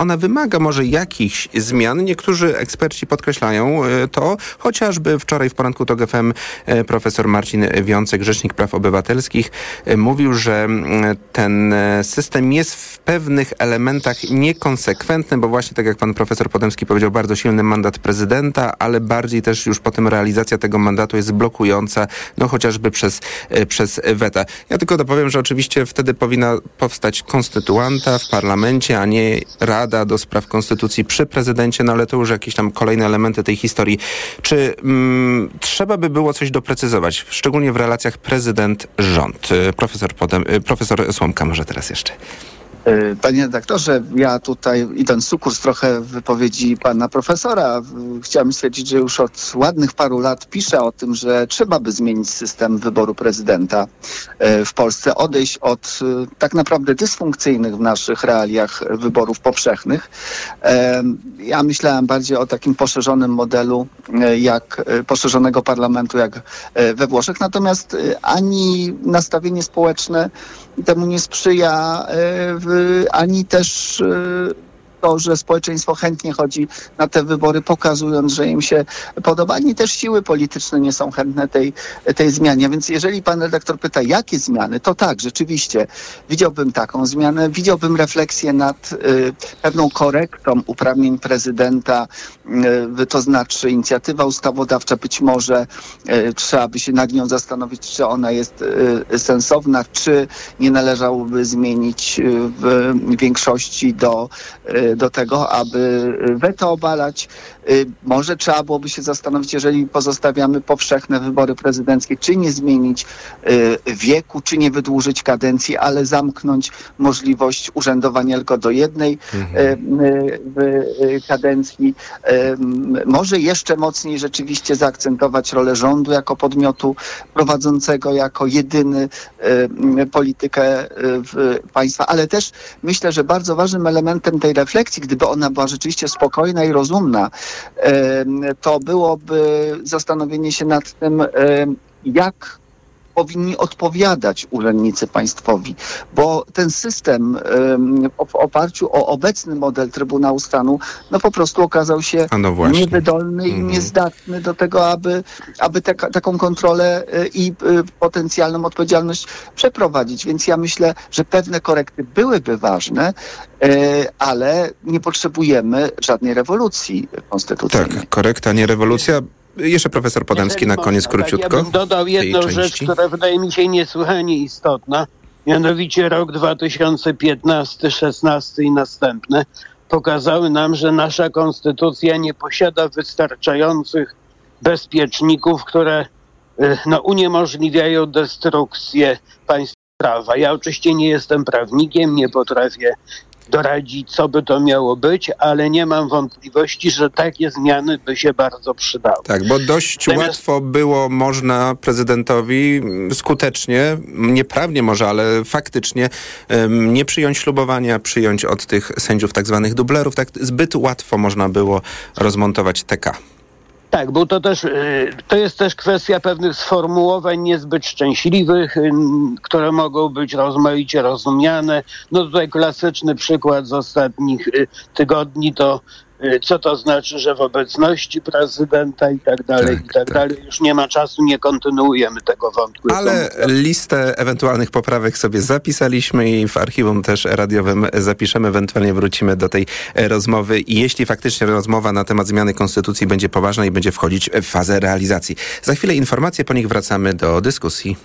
ona wymaga może jakichś zmian. Niektórzy eksperci podkreślają to, chociażby wczoraj w poranku TOK FM profesor Marcin Wiącek, Rzecznik Praw Obywatelskich, mówił, że ten system jest w pewnych elementach niekonsekwentny, bo właśnie tak jak pan profesor Podemski powiedział, bardzo silny mandat prezydenta, ale bardziej też już potem realizacja tego mandatu jest blokująca, no chociażby przez weta. Ja tylko dopowiem, że oczywiście wtedy powinna powstać konstytuanta w parlamencie, a nie Rada do Spraw Konstytucji przy prezydencie, no ale to już jakieś tam kolejne elementy tej historii. Czy trzeba by było coś doprecyzować, szczególnie w relacjach prezydent-rząd? Profesor Słomka może teraz jeszcze. Panie redaktorze, ja tutaj, idąc sukurs trochę w wypowiedzi pana profesora, chciałem stwierdzić, że już od ładnych paru lat piszę o tym, że trzeba by zmienić system wyboru prezydenta w Polsce, odejść od tak naprawdę dysfunkcyjnych w naszych realiach wyborów powszechnych. Ja myślałem bardziej o takim poszerzonym modelu, jak poszerzonego parlamentu, jak we Włoszech, natomiast ani nastawienie społeczne temu nie sprzyja, ani też to, że społeczeństwo chętnie chodzi na te wybory, pokazując, że im się podoba, ani też siły polityczne nie są chętne tej zmianie. Więc jeżeli pan redaktor pyta, jakie zmiany, to tak, rzeczywiście widziałbym taką zmianę, widziałbym refleksję nad pewną korektą uprawnień prezydenta, to znaczy inicjatywa ustawodawcza, być może trzeba by się nad nią zastanowić, czy ona jest sensowna, czy nie należałoby zmienić w większości do tego, aby weto obalać. Może trzeba byłoby się zastanowić, jeżeli pozostawiamy powszechne wybory prezydenckie, czy nie zmienić wieku, czy nie wydłużyć kadencji, ale zamknąć możliwość urzędowania tylko do jednej kadencji. Może jeszcze mocniej rzeczywiście zaakcentować rolę rządu jako podmiotu prowadzącego, jako jedyny politykę państwa, ale też myślę, że bardzo ważnym elementem tej refleksji, gdyby ona była rzeczywiście spokojna i rozumna, to byłoby zastanowienie się nad tym, jak powinni odpowiadać urzędnicy państwowi, bo ten system w oparciu o obecny model Trybunału Stanu po prostu okazał się niewydolny i niezdatny do tego, aby taką kontrolę i potencjalną odpowiedzialność przeprowadzić. Więc ja myślę, że pewne korekty byłyby ważne, ale nie potrzebujemy żadnej rewolucji konstytucyjnej. Tak, korekta, nie rewolucja. Jeszcze profesor Podemski na koniec króciutko. Ja bym dodał jedną rzecz, która wydaje mi się niesłychanie istotna, mianowicie rok 2015, 16 i następne pokazały nam, że nasza konstytucja nie posiada wystarczających bezpieczników, które uniemożliwiają destrukcję państwa prawa. Ja oczywiście nie jestem prawnikiem, nie potrafię doradzić, co by to miało być, ale nie mam wątpliwości, że takie zmiany by się bardzo przydały. Tak, bo dość łatwo było można prezydentowi skutecznie, nieprawnie może, ale faktycznie nie przyjąć ślubowania, przyjąć od tych sędziów tak zwanych dublerów. Tak zbyt łatwo można było rozmontować TK. Tak, bo to jest też kwestia pewnych sformułowań niezbyt szczęśliwych, które mogą być rozmaicie rozumiane. Tutaj klasyczny przykład z ostatnich tygodni to co to znaczy, że w obecności prezydenta i tak dalej, Już nie ma czasu, nie kontynuujemy tego wątku. Ale listę ewentualnych poprawek sobie zapisaliśmy i w archiwum też radiowym zapiszemy, ewentualnie wrócimy do tej rozmowy i jeśli faktycznie rozmowa na temat zmiany konstytucji będzie poważna i będzie wchodzić w fazę realizacji. Za chwilę informacje, po nich wracamy do dyskusji.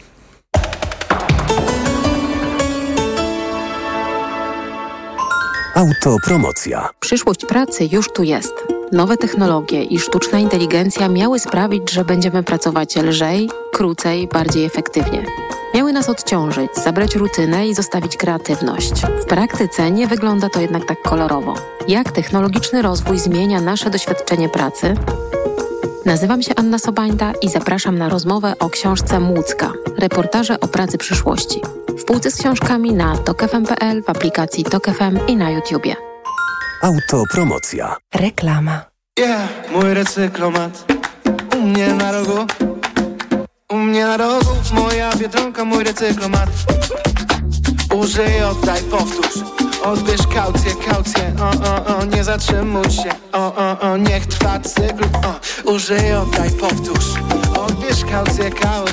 Autopromocja. Przyszłość pracy już tu jest. Nowe technologie i sztuczna inteligencja miały sprawić, że będziemy pracować lżej, krócej, bardziej efektywnie. Miały nas odciążyć, zabrać rutynę i zostawić kreatywność. W praktyce nie wygląda to jednak tak kolorowo. Jak technologiczny rozwój zmienia nasze doświadczenie pracy? Nazywam się Anna Sobańda i zapraszam na rozmowę o książce Młódzka. Reportaże o pracy przyszłości. W półce z książkami na tokfm.pl, w aplikacji Tok FM i na YouTubie. Autopromocja. Reklama. Mój recyklomat u mnie na rogu. U mnie na rogu moja Biedronka, mój recyklomat. Użyj, oddaj, powtórz. Odbierz kaucję, nie zatrzymuj się. Niech trwa cykl. Użyj, oddaj, powtórz. Odbierz kaucję,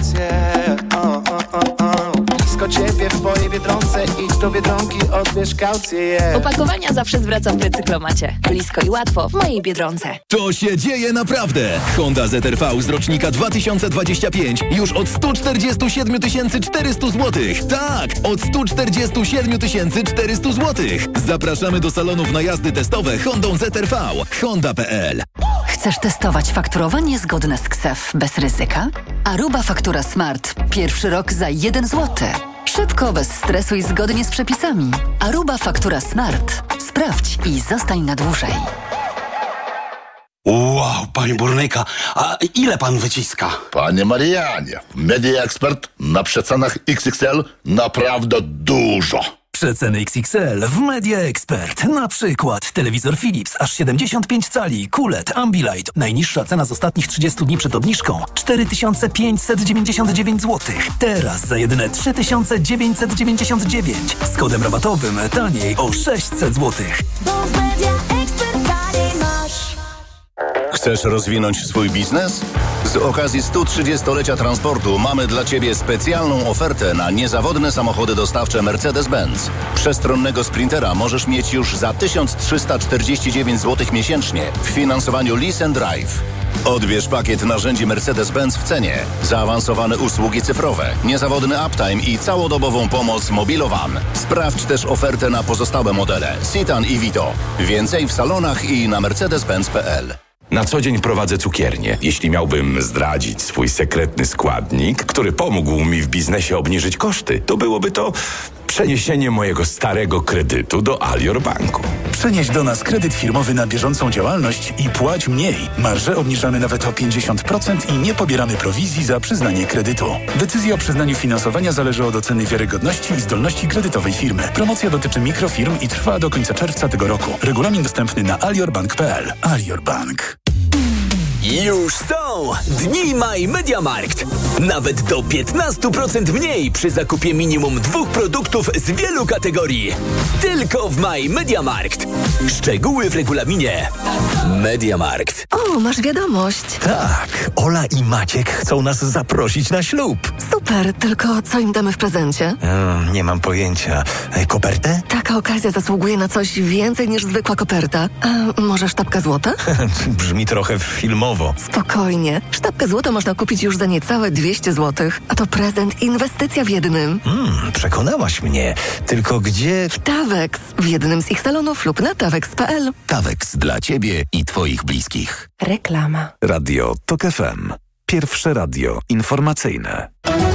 blisko ciebie w twojej Biedronce. Idź do Biedronki, odbierz kaucję. Opakowania zawsze zwracam w Recyklomacie. Blisko i łatwo w mojej Biedronce. To się dzieje naprawdę! Honda ZR-V z rocznika 2025 już od 147 400 zł. Tak, od 147 400 zł. Zapraszamy do salonów na jazdy testowe Hondą ZR-V. Honda.pl. Chcesz testować fakturowanie zgodne z KSEF bez ryzyka? Aruba Faktura Smart. Pierwszy rok za 1 zł. Szybko, bez stresu i zgodnie z przepisami. Aruba Faktura Smart. Sprawdź i zostań na dłużej. Wow, panie burnyka, a ile pan wyciska? Panie Marianie, Media Expert na przecenach XXL naprawdę dużo. Przeceny XXL w Media Expert. Na przykład telewizor Philips aż 75 cali, QLED, Ambilight. Najniższa cena z ostatnich 30 dni przed obniżką 4599 zł. Teraz za jedyne 3999. Z kodem rabatowym taniej o 600 zł. Bo w Media Expert taniej masz. Chcesz rozwinąć swój biznes? Z okazji 130-lecia transportu mamy dla Ciebie specjalną ofertę na niezawodne samochody dostawcze Mercedes-Benz. Przestronnego Sprintera możesz mieć już za 1349 zł miesięcznie w finansowaniu Lease and Drive. Odbierz pakiet narzędzi Mercedes-Benz w cenie, zaawansowane usługi cyfrowe, niezawodny uptime i całodobową pomoc Mobilowan. Sprawdź też ofertę na pozostałe modele Citan i Vito. Więcej w salonach i na mercedes-benz.pl. Na co dzień prowadzę cukiernię. Jeśli miałbym zdradzić swój sekretny składnik, który pomógł mi w biznesie obniżyć koszty, to byłoby to przeniesienie mojego starego kredytu do Alior Banku. Przenieś do nas kredyt firmowy na bieżącą działalność i płać mniej. Marże obniżamy nawet o 50% i nie pobieramy prowizji za przyznanie kredytu. Decyzja o przyznaniu finansowania zależy od oceny wiarygodności i zdolności kredytowej firmy. Promocja dotyczy mikrofirm i trwa do końca czerwca tego roku. Regulamin dostępny na aliorbank.pl. Alior Bank. Już są Dni My Mediamarkt. Nawet do 15% mniej przy zakupie minimum 2 produktów z wielu kategorii. Tylko w My Mediamarkt. Szczegóły w regulaminie. Mediamarkt. O, masz wiadomość. Tak, Ola i Maciek chcą nas zaprosić na ślub. Super, tylko co im damy w prezencie? Nie mam pojęcia. Kopertę? Taka okazja zasługuje na coś więcej niż zwykła koperta. A może sztabka złota? Brzmi trochę filmowo. Spokojnie. Sztabkę złota można kupić już za niecałe 200 zł. A to prezent i inwestycja w jednym. Przekonałaś mnie. Tylko gdzie? W Tawex. W jednym z ich salonów lub na tawex.pl. Tawex dla Ciebie i Twoich bliskich. Reklama. Radio TOK FM. Pierwsze radio informacyjne.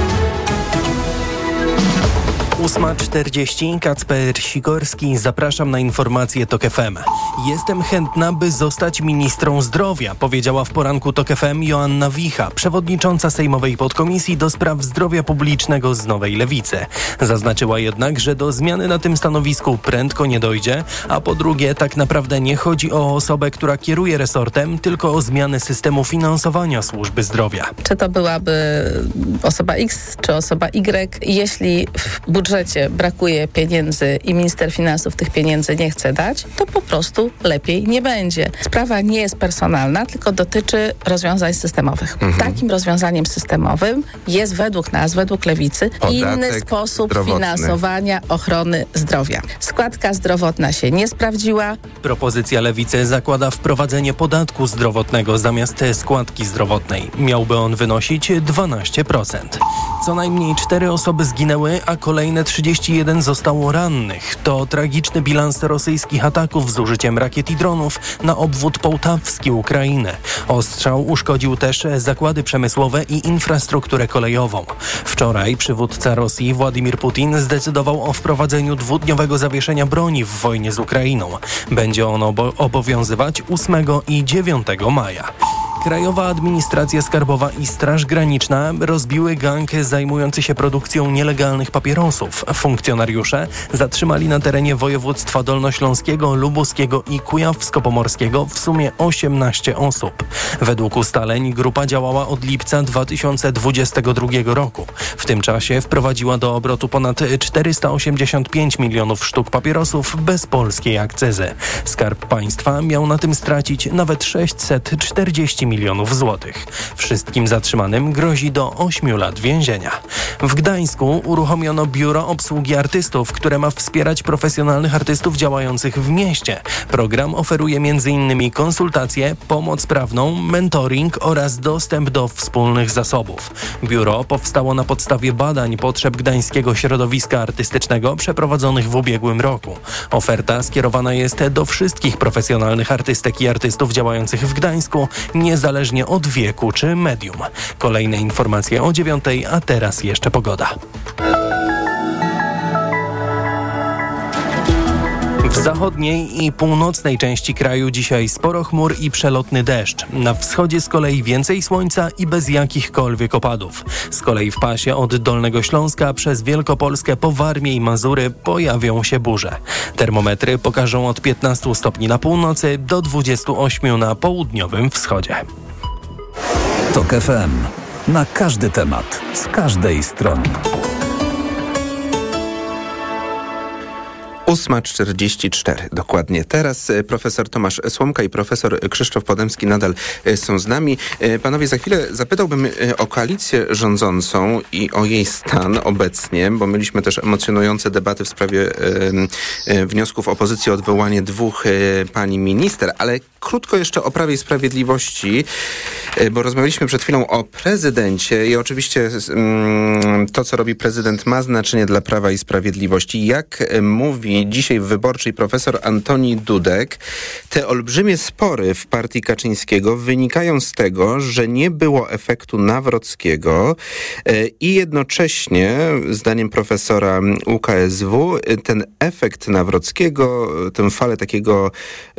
8:40, Kacper Sikorski, zapraszam na informacje TOK FM. Jestem chętna, by zostać ministrą zdrowia, powiedziała w poranku TOK FM Joanna Wicha, przewodnicząca Sejmowej Podkomisji do spraw zdrowia publicznego z Nowej Lewicy. Zaznaczyła jednak, że do zmiany na tym stanowisku prędko nie dojdzie, a po drugie tak naprawdę nie chodzi o osobę, która kieruje resortem, tylko o zmianę systemu finansowania służby zdrowia. Czy to byłaby osoba X, czy osoba Y? Jeśli w budżecie brakuje pieniędzy i minister finansów tych pieniędzy nie chce dać, to po prostu lepiej nie będzie. Sprawa nie jest personalna, tylko dotyczy rozwiązań systemowych. Takim rozwiązaniem systemowym jest według nas, według Lewicy, inny sposób finansowania ochrony zdrowia. Składka zdrowotna się nie sprawdziła. Propozycja Lewicy zakłada wprowadzenie podatku zdrowotnego zamiast składki zdrowotnej. Miałby on wynosić 12%. Co najmniej 4 osoby zginęły, a kolejne 31 zostało rannych. To tragiczny bilans rosyjskich ataków z użyciem rakiet i dronów na obwód połtawski Ukrainy. Ostrzał uszkodził też zakłady przemysłowe i infrastrukturę kolejową. Wczoraj przywódca Rosji Władimir Putin zdecydował o wprowadzeniu 2-dniowego zawieszenia broni w wojnie z Ukrainą. Będzie ono obowiązywać 8 i 9 maja. Krajowa Administracja Skarbowa i Straż Graniczna rozbiły gang zajmujący się produkcją nielegalnych papierosów. Funkcjonariusze zatrzymali na terenie województwa dolnośląskiego, lubuskiego i kujawsko-pomorskiego w sumie 18 osób. Według ustaleń grupa działała od lipca 2022 roku. W tym czasie wprowadziła do obrotu ponad 485 milionów sztuk papierosów bez polskiej akcyzy. Skarb Państwa miał na tym stracić nawet 640 milionów złotych. Wszystkim zatrzymanym grozi do 8 lat więzienia. W Gdańsku uruchomiono biuro obsługi artystów, które ma wspierać profesjonalnych artystów działających w mieście. Program oferuje m.in. konsultacje, pomoc prawną, mentoring oraz dostęp do wspólnych zasobów. Biuro powstało na podstawie badań potrzeb gdańskiego środowiska artystycznego przeprowadzonych w ubiegłym roku. Oferta skierowana jest do wszystkich profesjonalnych artystek i artystów działających w Gdańsku, niezależnie od wieku czy medium. Kolejne informacje o 9:00, a teraz jeszcze pogoda. W zachodniej i północnej części kraju dzisiaj sporo chmur i przelotny deszcz. Na wschodzie z kolei więcej słońca i bez jakichkolwiek opadów. Z kolei w pasie od Dolnego Śląska przez Wielkopolskę po Warmię i Mazury pojawią się burze. Termometry pokażą od 15 stopni na północy do 28 na południowym wschodzie. TOK FM. Na każdy temat, z każdej strony. 8:44 dokładnie. Teraz profesor Tomasz Słomka i profesor Krzysztof Podemski nadal są z nami. Panowie, za chwilę zapytałbym o koalicję rządzącą i o jej stan obecnie, bo mieliśmy też emocjonujące debaty w sprawie wniosków opozycji o odwołanie 2 pani minister, ale krótko jeszcze o Prawie i Sprawiedliwości, bo rozmawialiśmy przed chwilą o prezydencie i oczywiście to, co robi prezydent, ma znaczenie dla Prawa i Sprawiedliwości. Jak mówi dzisiaj w Wyborczej profesor Antoni Dudek, te olbrzymie spory w partii Kaczyńskiego wynikają z tego, że nie było efektu Nawrockiego i jednocześnie, zdaniem profesora UKSW, ten efekt Nawrockiego, tę falę takiego,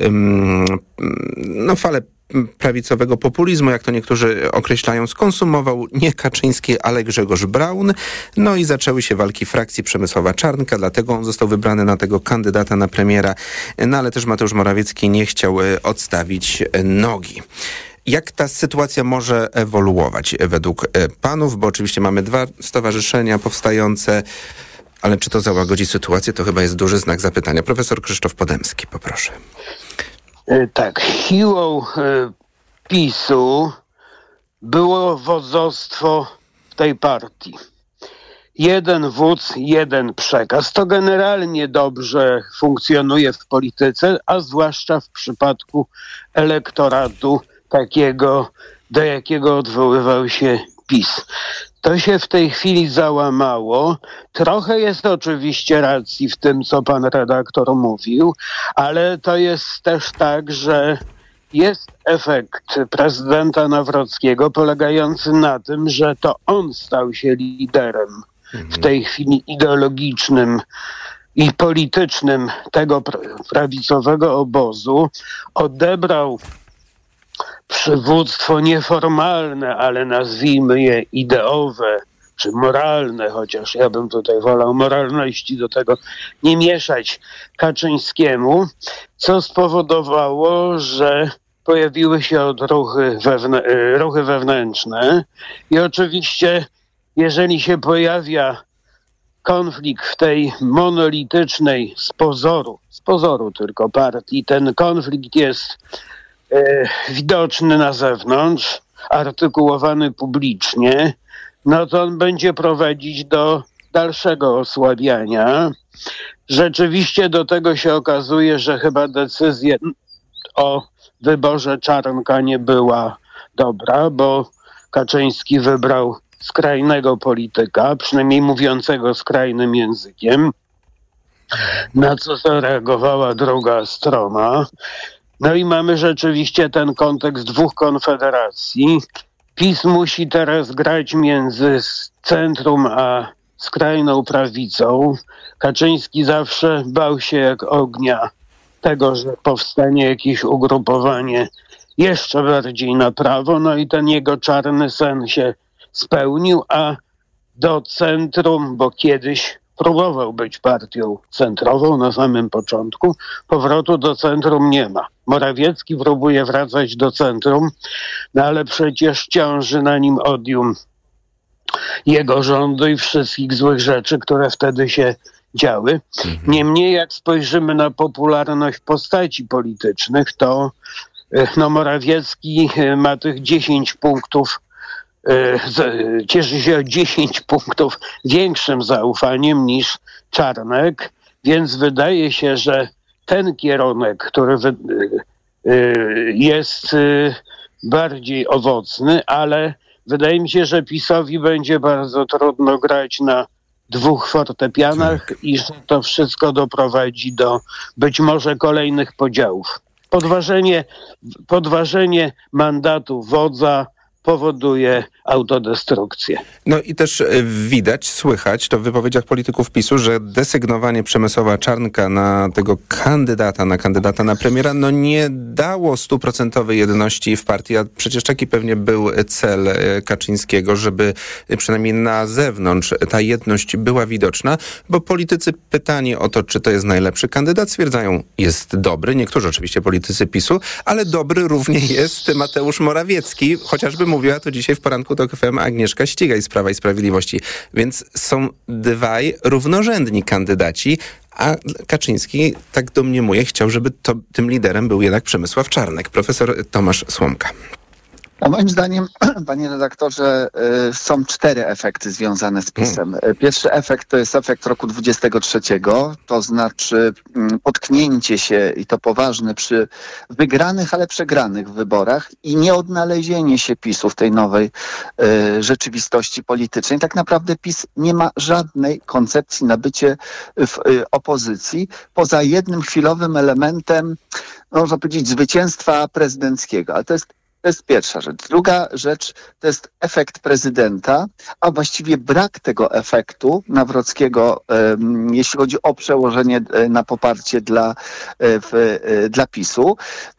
falę prawicowego populizmu, jak to niektórzy określają, skonsumował nie Kaczyński, ale Grzegorz Braun. No i zaczęły się walki frakcji Przemysława Czarnka, dlatego on został wybrany na tego kandydata na premiera, no ale też Mateusz Morawiecki nie chciał odstawić nogi. Jak ta sytuacja może ewoluować według panów? Bo oczywiście mamy 2 stowarzyszenia powstające, ale czy to załagodzi sytuację? To chyba jest duży znak zapytania. Profesor Krzysztof Podemski, poproszę. Tak, siłą PiS-u było wodzostwo w tej partii. Jeden wódz, jeden przekaz. To generalnie dobrze funkcjonuje w polityce, a zwłaszcza w przypadku elektoratu takiego, do jakiego odwoływał się PiS. To się w tej chwili załamało. Trochę jest oczywiście racji w tym, co pan redaktor mówił, ale to jest też tak, że jest efekt prezydenta Nawrockiego polegający na tym, że to on stał się liderem w tej chwili ideologicznym i politycznym tego prawicowego obozu. Odebrał przywództwo nieformalne, ale nazwijmy je ideowe czy moralne, chociaż ja bym tutaj wolał moralności do tego nie mieszać, Kaczyńskiemu, co spowodowało, że pojawiły się ruchy wewnętrzne i oczywiście jeżeli się pojawia konflikt w tej monolitycznej z pozoru tylko partii, ten konflikt jest widoczny na zewnątrz, artykułowany publicznie, no to on będzie prowadzić do dalszego osłabiania. Rzeczywiście do tego się okazuje, że chyba decyzja o wyborze Czarnka nie była dobra, bo Kaczyński wybrał skrajnego polityka, przynajmniej mówiącego skrajnym językiem, na co zareagowała druga strona. No i mamy rzeczywiście ten kontekst 2 konfederacji. PiS musi teraz grać między centrum a skrajną prawicą. Kaczyński zawsze bał się jak ognia tego, że powstanie jakieś ugrupowanie jeszcze bardziej na prawo, no i ten jego czarny sen się spełnił, a do centrum, bo kiedyś próbował być partią centrową na samym początku, powrotu do centrum nie ma. Morawiecki próbuje wracać do centrum, no ale przecież ciąży na nim odium jego rządu i wszystkich złych rzeczy, które wtedy się działy. Niemniej jak spojrzymy na popularność postaci politycznych, to Morawiecki ma tych 10 punktów, cieszy się o 10 punktów większym zaufaniem niż Czarnek, więc wydaje się, że ten kierunek, który jest bardziej owocny, ale wydaje mi się, że PiS-owi będzie bardzo trudno grać na 2 fortepianach i że to wszystko doprowadzi do być może kolejnych podziałów. Podważenie mandatu wodza powoduje autodestrukcję. No i też widać, słychać to w wypowiedziach polityków PiS-u, że desygnowanie Przemysława Czarnka na tego kandydata na premiera, no nie dało 100% jedności w partii, a przecież taki pewnie był cel Kaczyńskiego, żeby przynajmniej na zewnątrz ta jedność była widoczna, bo politycy pytani o to, czy to jest najlepszy kandydat, stwierdzają, jest dobry, niektórzy oczywiście politycy PiS-u, ale dobry równie jest Mateusz Morawiecki, chociażby mówiła to dzisiaj w poranku TOK FM Agnieszka Ścigaj z Prawa i Sprawiedliwości. Więc są dwaj równorzędni kandydaci, a Kaczyński, tak domniemuje, chciał, żeby tym liderem był jednak Przemysław Czarnek. Profesor Tomasz Słomka. No moim zdaniem, panie redaktorze, są 4 efekty związane z PiS-em. Pierwszy efekt to jest efekt roku 23, to znaczy potknięcie się i to poważne przy wygranych, ale przegranych wyborach i nieodnalezienie się PiS-u w tej nowej rzeczywistości politycznej. Tak naprawdę PiS nie ma żadnej koncepcji na bycie w opozycji, poza jednym chwilowym elementem, można powiedzieć, zwycięstwa prezydenckiego, ale to jest pierwsza rzecz. Druga rzecz to jest efekt prezydenta, a właściwie brak tego efektu Nawrockiego, jeśli chodzi o przełożenie na poparcie dla PiS-u,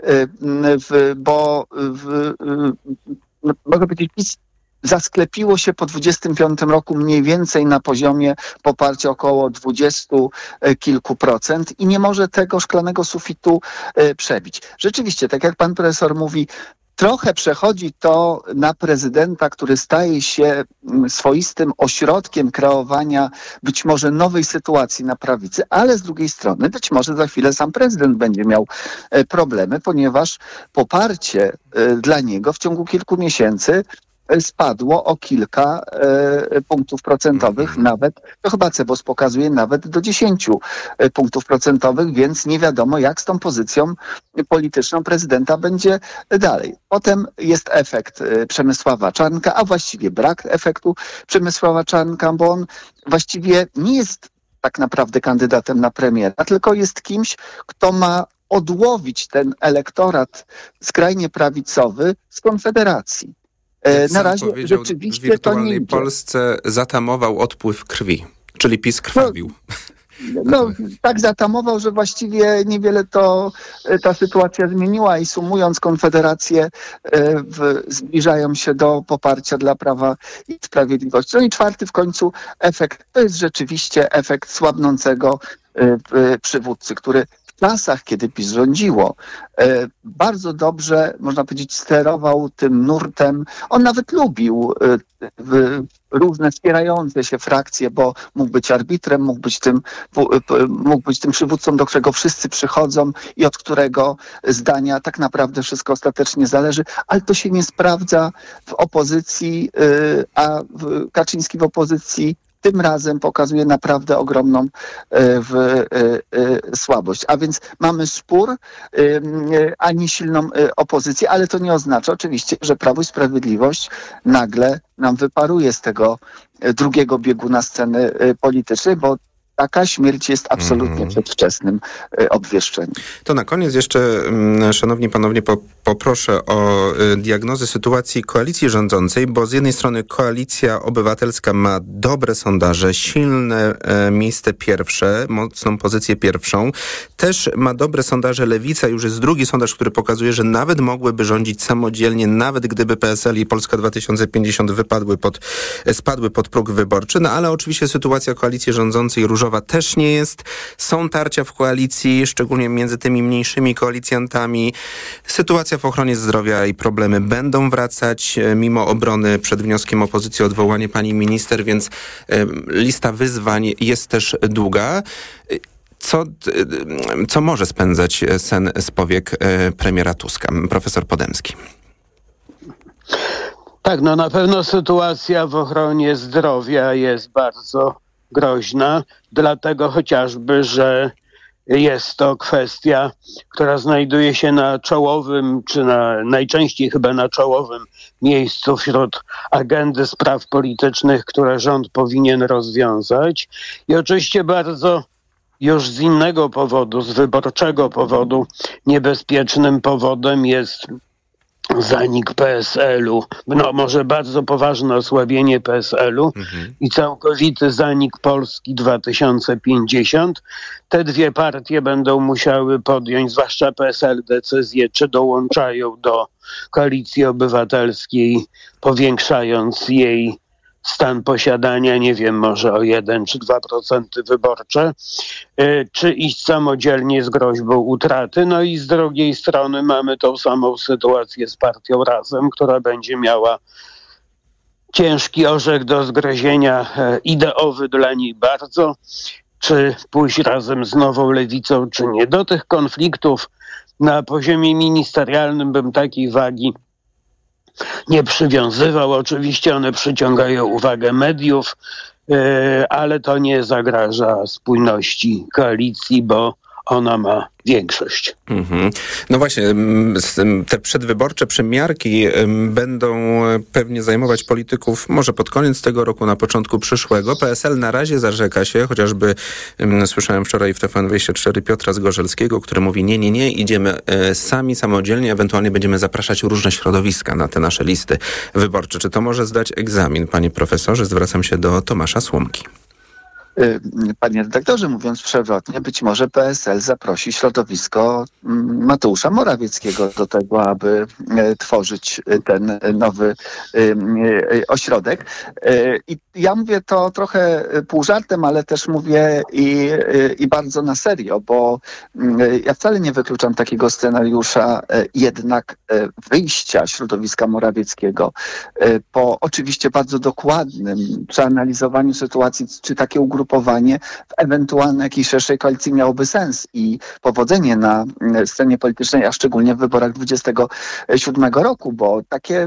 mogę powiedzieć, PiS zasklepiło się po 25 roku mniej więcej na poziomie poparcia około 20 kilku procent i nie może tego szklanego sufitu przebić. Rzeczywiście, tak jak pan profesor mówi, trochę przechodzi to na prezydenta, który staje się swoistym ośrodkiem kreowania być może nowej sytuacji na prawicy, ale z drugiej strony być może za chwilę sam prezydent będzie miał problemy, ponieważ poparcie dla niego w ciągu kilku miesięcy spadło o kilka punktów procentowych, nawet, to chyba CBOS pokazuje, nawet do 10 punktów procentowych, więc nie wiadomo, jak z tą pozycją polityczną prezydenta będzie dalej. Potem jest efekt Przemysława Czarnka, a właściwie brak efektu Przemysława Czarnka, bo on właściwie nie jest tak naprawdę kandydatem na premiera, tylko jest kimś, kto ma odłowić ten elektorat skrajnie prawicowy z Konfederacji. Na razie rzeczywiście w wirtualnej Polsce zatamował odpływ krwi, czyli PiS krwawił. No, tak zatamował, że właściwie niewiele ta sytuacja zmieniła i sumując Konfederację zbliżają się do poparcia dla Prawa i Sprawiedliwości. No i czwarty w końcu efekt, to jest rzeczywiście efekt słabnącego przywódcy, który w czasach, kiedy PiS rządziło, bardzo dobrze, można powiedzieć, sterował tym nurtem. On nawet lubił różne wspierające się frakcje, bo mógł być arbitrem, mógł być tym przywódcą, do którego wszyscy przychodzą i od którego zdania tak naprawdę wszystko ostatecznie zależy, ale to się nie sprawdza w opozycji, a Kaczyński w opozycji tym razem pokazuje naprawdę ogromną słabość. A więc mamy spór, a nie silną opozycję, ale to nie oznacza oczywiście, że Prawo i Sprawiedliwość nagle nam wyparuje z tego drugiego bieguna sceny politycznej, bo taka śmierć jest absolutnie przedwczesnym obwieszczeniem. To na koniec jeszcze, szanowni panowie, poproszę o diagnozę sytuacji koalicji rządzącej, bo z jednej strony Koalicja Obywatelska ma dobre sondaże, silne miejsce pierwsze, mocną pozycję pierwszą. Też ma dobre sondaże Lewica, już jest drugi sondaż, który pokazuje, że nawet mogłyby rządzić samodzielnie, nawet gdyby PSL i Polska 2050 spadły pod próg wyborczy. No ale oczywiście sytuacja koalicji rządzącej różowa też nie jest. Są tarcia w koalicji, szczególnie między tymi mniejszymi koalicjantami. Sytuacja w ochronie zdrowia i problemy będą wracać, mimo obrony przed wnioskiem opozycji o odwołanie pani minister, więc lista wyzwań jest też długa. Co może spędzać sen z powiek premiera Tuska? Profesor Podemski. Tak, no na pewno sytuacja w ochronie zdrowia jest bardzo groźna, dlatego chociażby, że jest to kwestia, która znajduje się na czołowym, czy najczęściej chyba na czołowym miejscu wśród agendy spraw politycznych, które rząd powinien rozwiązać. I oczywiście bardzo już z innego powodu, z wyborczego powodu, niebezpiecznym powodem jest zanik PSL-u, no może bardzo poważne osłabienie PSL-u i całkowity zanik Polski 2050. Te dwie partie będą musiały podjąć, zwłaszcza PSL, decyzję, czy dołączają do Koalicji Obywatelskiej, powiększając jej stan posiadania, nie wiem, może o 1 czy 2% wyborcze, czy iść samodzielnie z groźbą utraty. No i z drugiej strony mamy tą samą sytuację z partią Razem, która będzie miała ciężki orzech do zgryzienia, ideowy dla niej bardzo, czy pójść razem z Nową Lewicą, czy nie. Do tych konfliktów na poziomie ministerialnym bym takiej wagi nie przywiązywał. Oczywiście one przyciągają uwagę mediów, ale to nie zagraża spójności koalicji, bo ona ma większość. No właśnie, te przedwyborcze przymiarki będą pewnie zajmować polityków może pod koniec tego roku, na początku przyszłego. PSL na razie zarzeka się, chociażby słyszałem wczoraj w TVN24 Piotra Zgorzelskiego, który mówi nie, idziemy sami, samodzielnie, ewentualnie będziemy zapraszać różne środowiska na te nasze listy wyborcze. Czy to może zdać egzamin, panie profesorze? Zwracam się do Tomasza Słomki. Panie redaktorze, mówiąc przewrotnie, być może PSL zaprosi środowisko Mateusza Morawieckiego do tego, aby tworzyć ten nowy ośrodek. I ja mówię to trochę pół żartem, ale też mówię i bardzo na serio, bo ja wcale nie wykluczam takiego scenariusza jednak wyjścia środowiska Morawieckiego po oczywiście bardzo dokładnym przeanalizowaniu sytuacji, czy takie ugrupowanie w ewentualnej jakiejś szerszej koalicji miałoby sens i powodzenie na scenie politycznej, a szczególnie w wyborach 27 roku, bo takie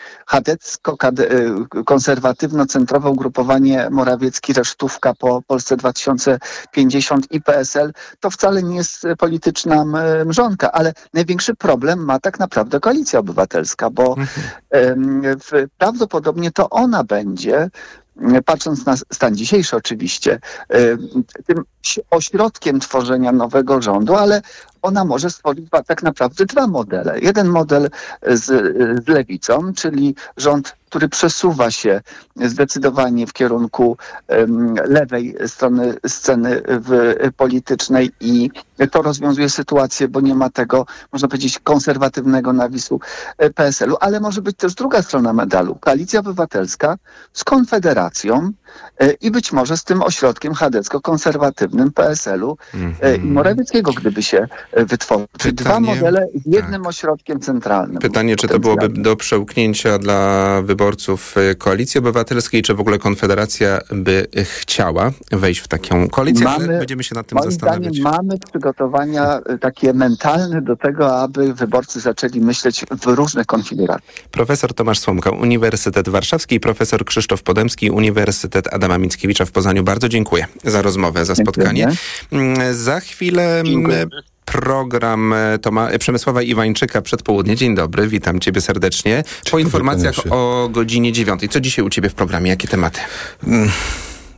chadecko-konserwatywno-centrowe ugrupowanie Morawiecki, resztówka po Polsce 2050 i PSL to wcale nie jest polityczna mrzonka, ale największy problem ma tak naprawdę Koalicja Obywatelska, bo prawdopodobnie to ona będzie, patrząc na stan dzisiejszy oczywiście, tym ośrodkiem tworzenia nowego rządu, ale ona może stworzyć tak naprawdę dwa modele. Jeden model z lewicą, czyli rząd, który przesuwa się zdecydowanie w kierunku lewej strony sceny politycznej i to rozwiązuje sytuację, bo nie ma tego, można powiedzieć, konserwatywnego nawisu PSL-u, ale może być też druga strona medalu. Koalicja Obywatelska z Konfederacją i być może z tym ośrodkiem chadecko-konserwatywnym PSL-u i Morawieckiego, gdyby się wytworzył. Czyli dwa modele z jednym ośrodkiem centralnym. Pytanie, czy to byłoby do przełknięcia dla wyborców Koalicji Obywatelskiej, czy w ogóle Konfederacja by chciała wejść w taką koalicję, ale będziemy się nad tym zastanawiać. Mamy przygotowania takie mentalne do tego, aby wyborcy zaczęli myśleć w różnych konfiguracjach. Profesor Tomasz Słomka, Uniwersytet Warszawski i profesor Krzysztof Podemski, Uniwersytet Adama Mickiewicza w Poznaniu. Bardzo dziękuję za rozmowę, za spotkanie. Za chwilę program Przemysława Iwańczyka Przedpołudnie. Dzień dobry, witam ciebie serdecznie. Po informacjach o godzinie 9. Co dzisiaj u ciebie w programie? Jakie tematy?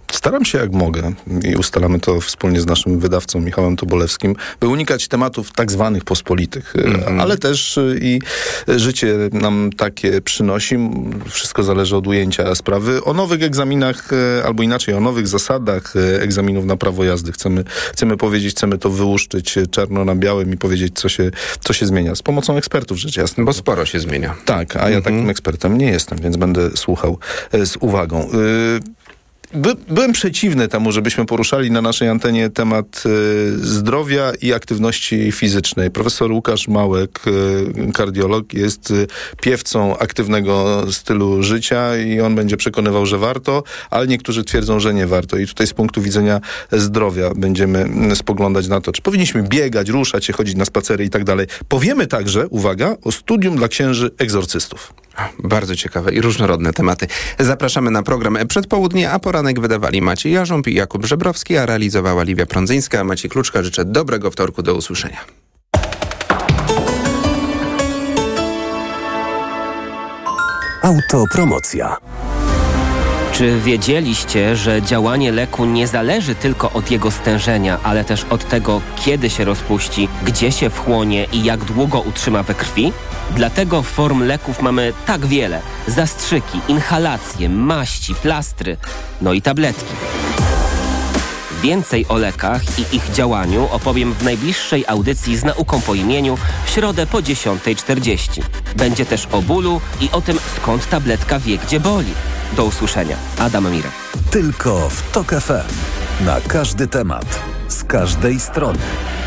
Staram się jak mogę i ustalamy to wspólnie z naszym wydawcą Michałem Tobolewskim, by unikać tematów tak zwanych pospolitych, ale też i życie nam takie przynosi. Wszystko zależy od ujęcia sprawy. O nowych egzaminach, albo inaczej, o nowych zasadach egzaminów na prawo jazdy chcemy powiedzieć, chcemy to wyłuszczyć czarno na białym i powiedzieć, co się zmienia. Z pomocą ekspertów, rzecz jasna. Bo sporo się zmienia. Tak, a ja takim ekspertem nie jestem, więc będę słuchał z uwagą. Byłem przeciwny temu, żebyśmy poruszali na naszej antenie temat zdrowia i aktywności fizycznej. Profesor Łukasz Małek, kardiolog, jest piewcą aktywnego stylu życia i on będzie przekonywał, że warto, ale niektórzy twierdzą, że nie warto. I tutaj z punktu widzenia zdrowia będziemy spoglądać na to, czy powinniśmy biegać, ruszać się, chodzić na spacery i tak dalej. Powiemy także, uwaga, o studium dla księży egzorcystów. Bardzo ciekawe i różnorodne tematy. Zapraszamy na program Przedpołudnie, a poranek wydawali Maciej Jarząb i Jakub Żebrowski, a realizowała Liwia Prądzyńska. Maciej Kluczka, życzę dobrego wtorku, do usłyszenia. Autopromocja. Czy wiedzieliście, że działanie leku nie zależy tylko od jego stężenia, ale też od tego, kiedy się rozpuści, gdzie się wchłonie i jak długo utrzyma we krwi? Dlatego form leków mamy tak wiele. Zastrzyki, inhalacje, maści, plastry, no i tabletki. Więcej o lekach i ich działaniu opowiem w najbliższej audycji z nauką po imieniu w środę po 10:40. Będzie też o bólu i o tym, skąd tabletka wie, gdzie boli. Do usłyszenia. Adam Mirek. Tylko w TOK FM. Na każdy temat. Z każdej strony.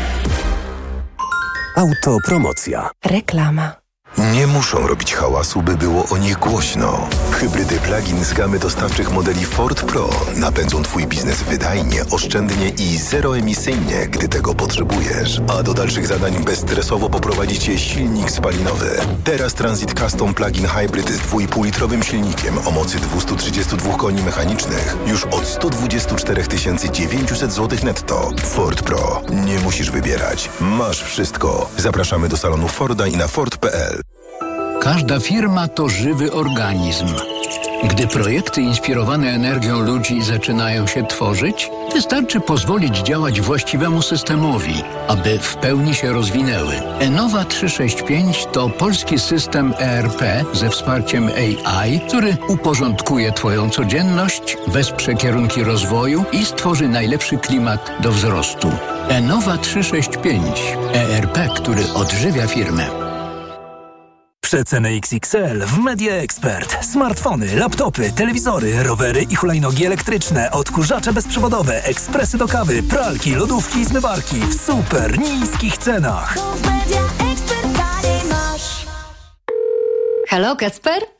Autopromocja. Reklama. Nie muszą robić hałasu, by było o nich głośno. Hybrydy plug-in z gamy dostawczych modeli Ford Pro napędzą Twój biznes wydajnie, oszczędnie i zeroemisyjnie, gdy tego potrzebujesz. A do dalszych zadań bezstresowo poprowadzi Cię silnik spalinowy. Teraz Transit Custom Plug-in Hybrid z 2,5-litrowym silnikiem o mocy 232 koni mechanicznych już od 124 900 zł netto. Ford Pro. Nie musisz wybierać. Masz wszystko. Zapraszamy do salonu Forda i na Ford.pl. Każda firma to żywy organizm. Gdy projekty inspirowane energią ludzi zaczynają się tworzyć, wystarczy pozwolić działać właściwemu systemowi, aby w pełni się rozwinęły. Enova 365 to polski system ERP ze wsparciem AI, który uporządkuje Twoją codzienność, wesprze kierunki rozwoju i stworzy najlepszy klimat do wzrostu. Enova 365. ERP, który odżywia firmę. Przeceny XXL w Media Expert. Smartfony, laptopy, telewizory, rowery i hulajnogi elektryczne, odkurzacze bezprzewodowe, ekspresy do kawy, pralki, lodówki i zmywarki w super niskich cenach. Media Expert taniej masz. Halo, Kacper?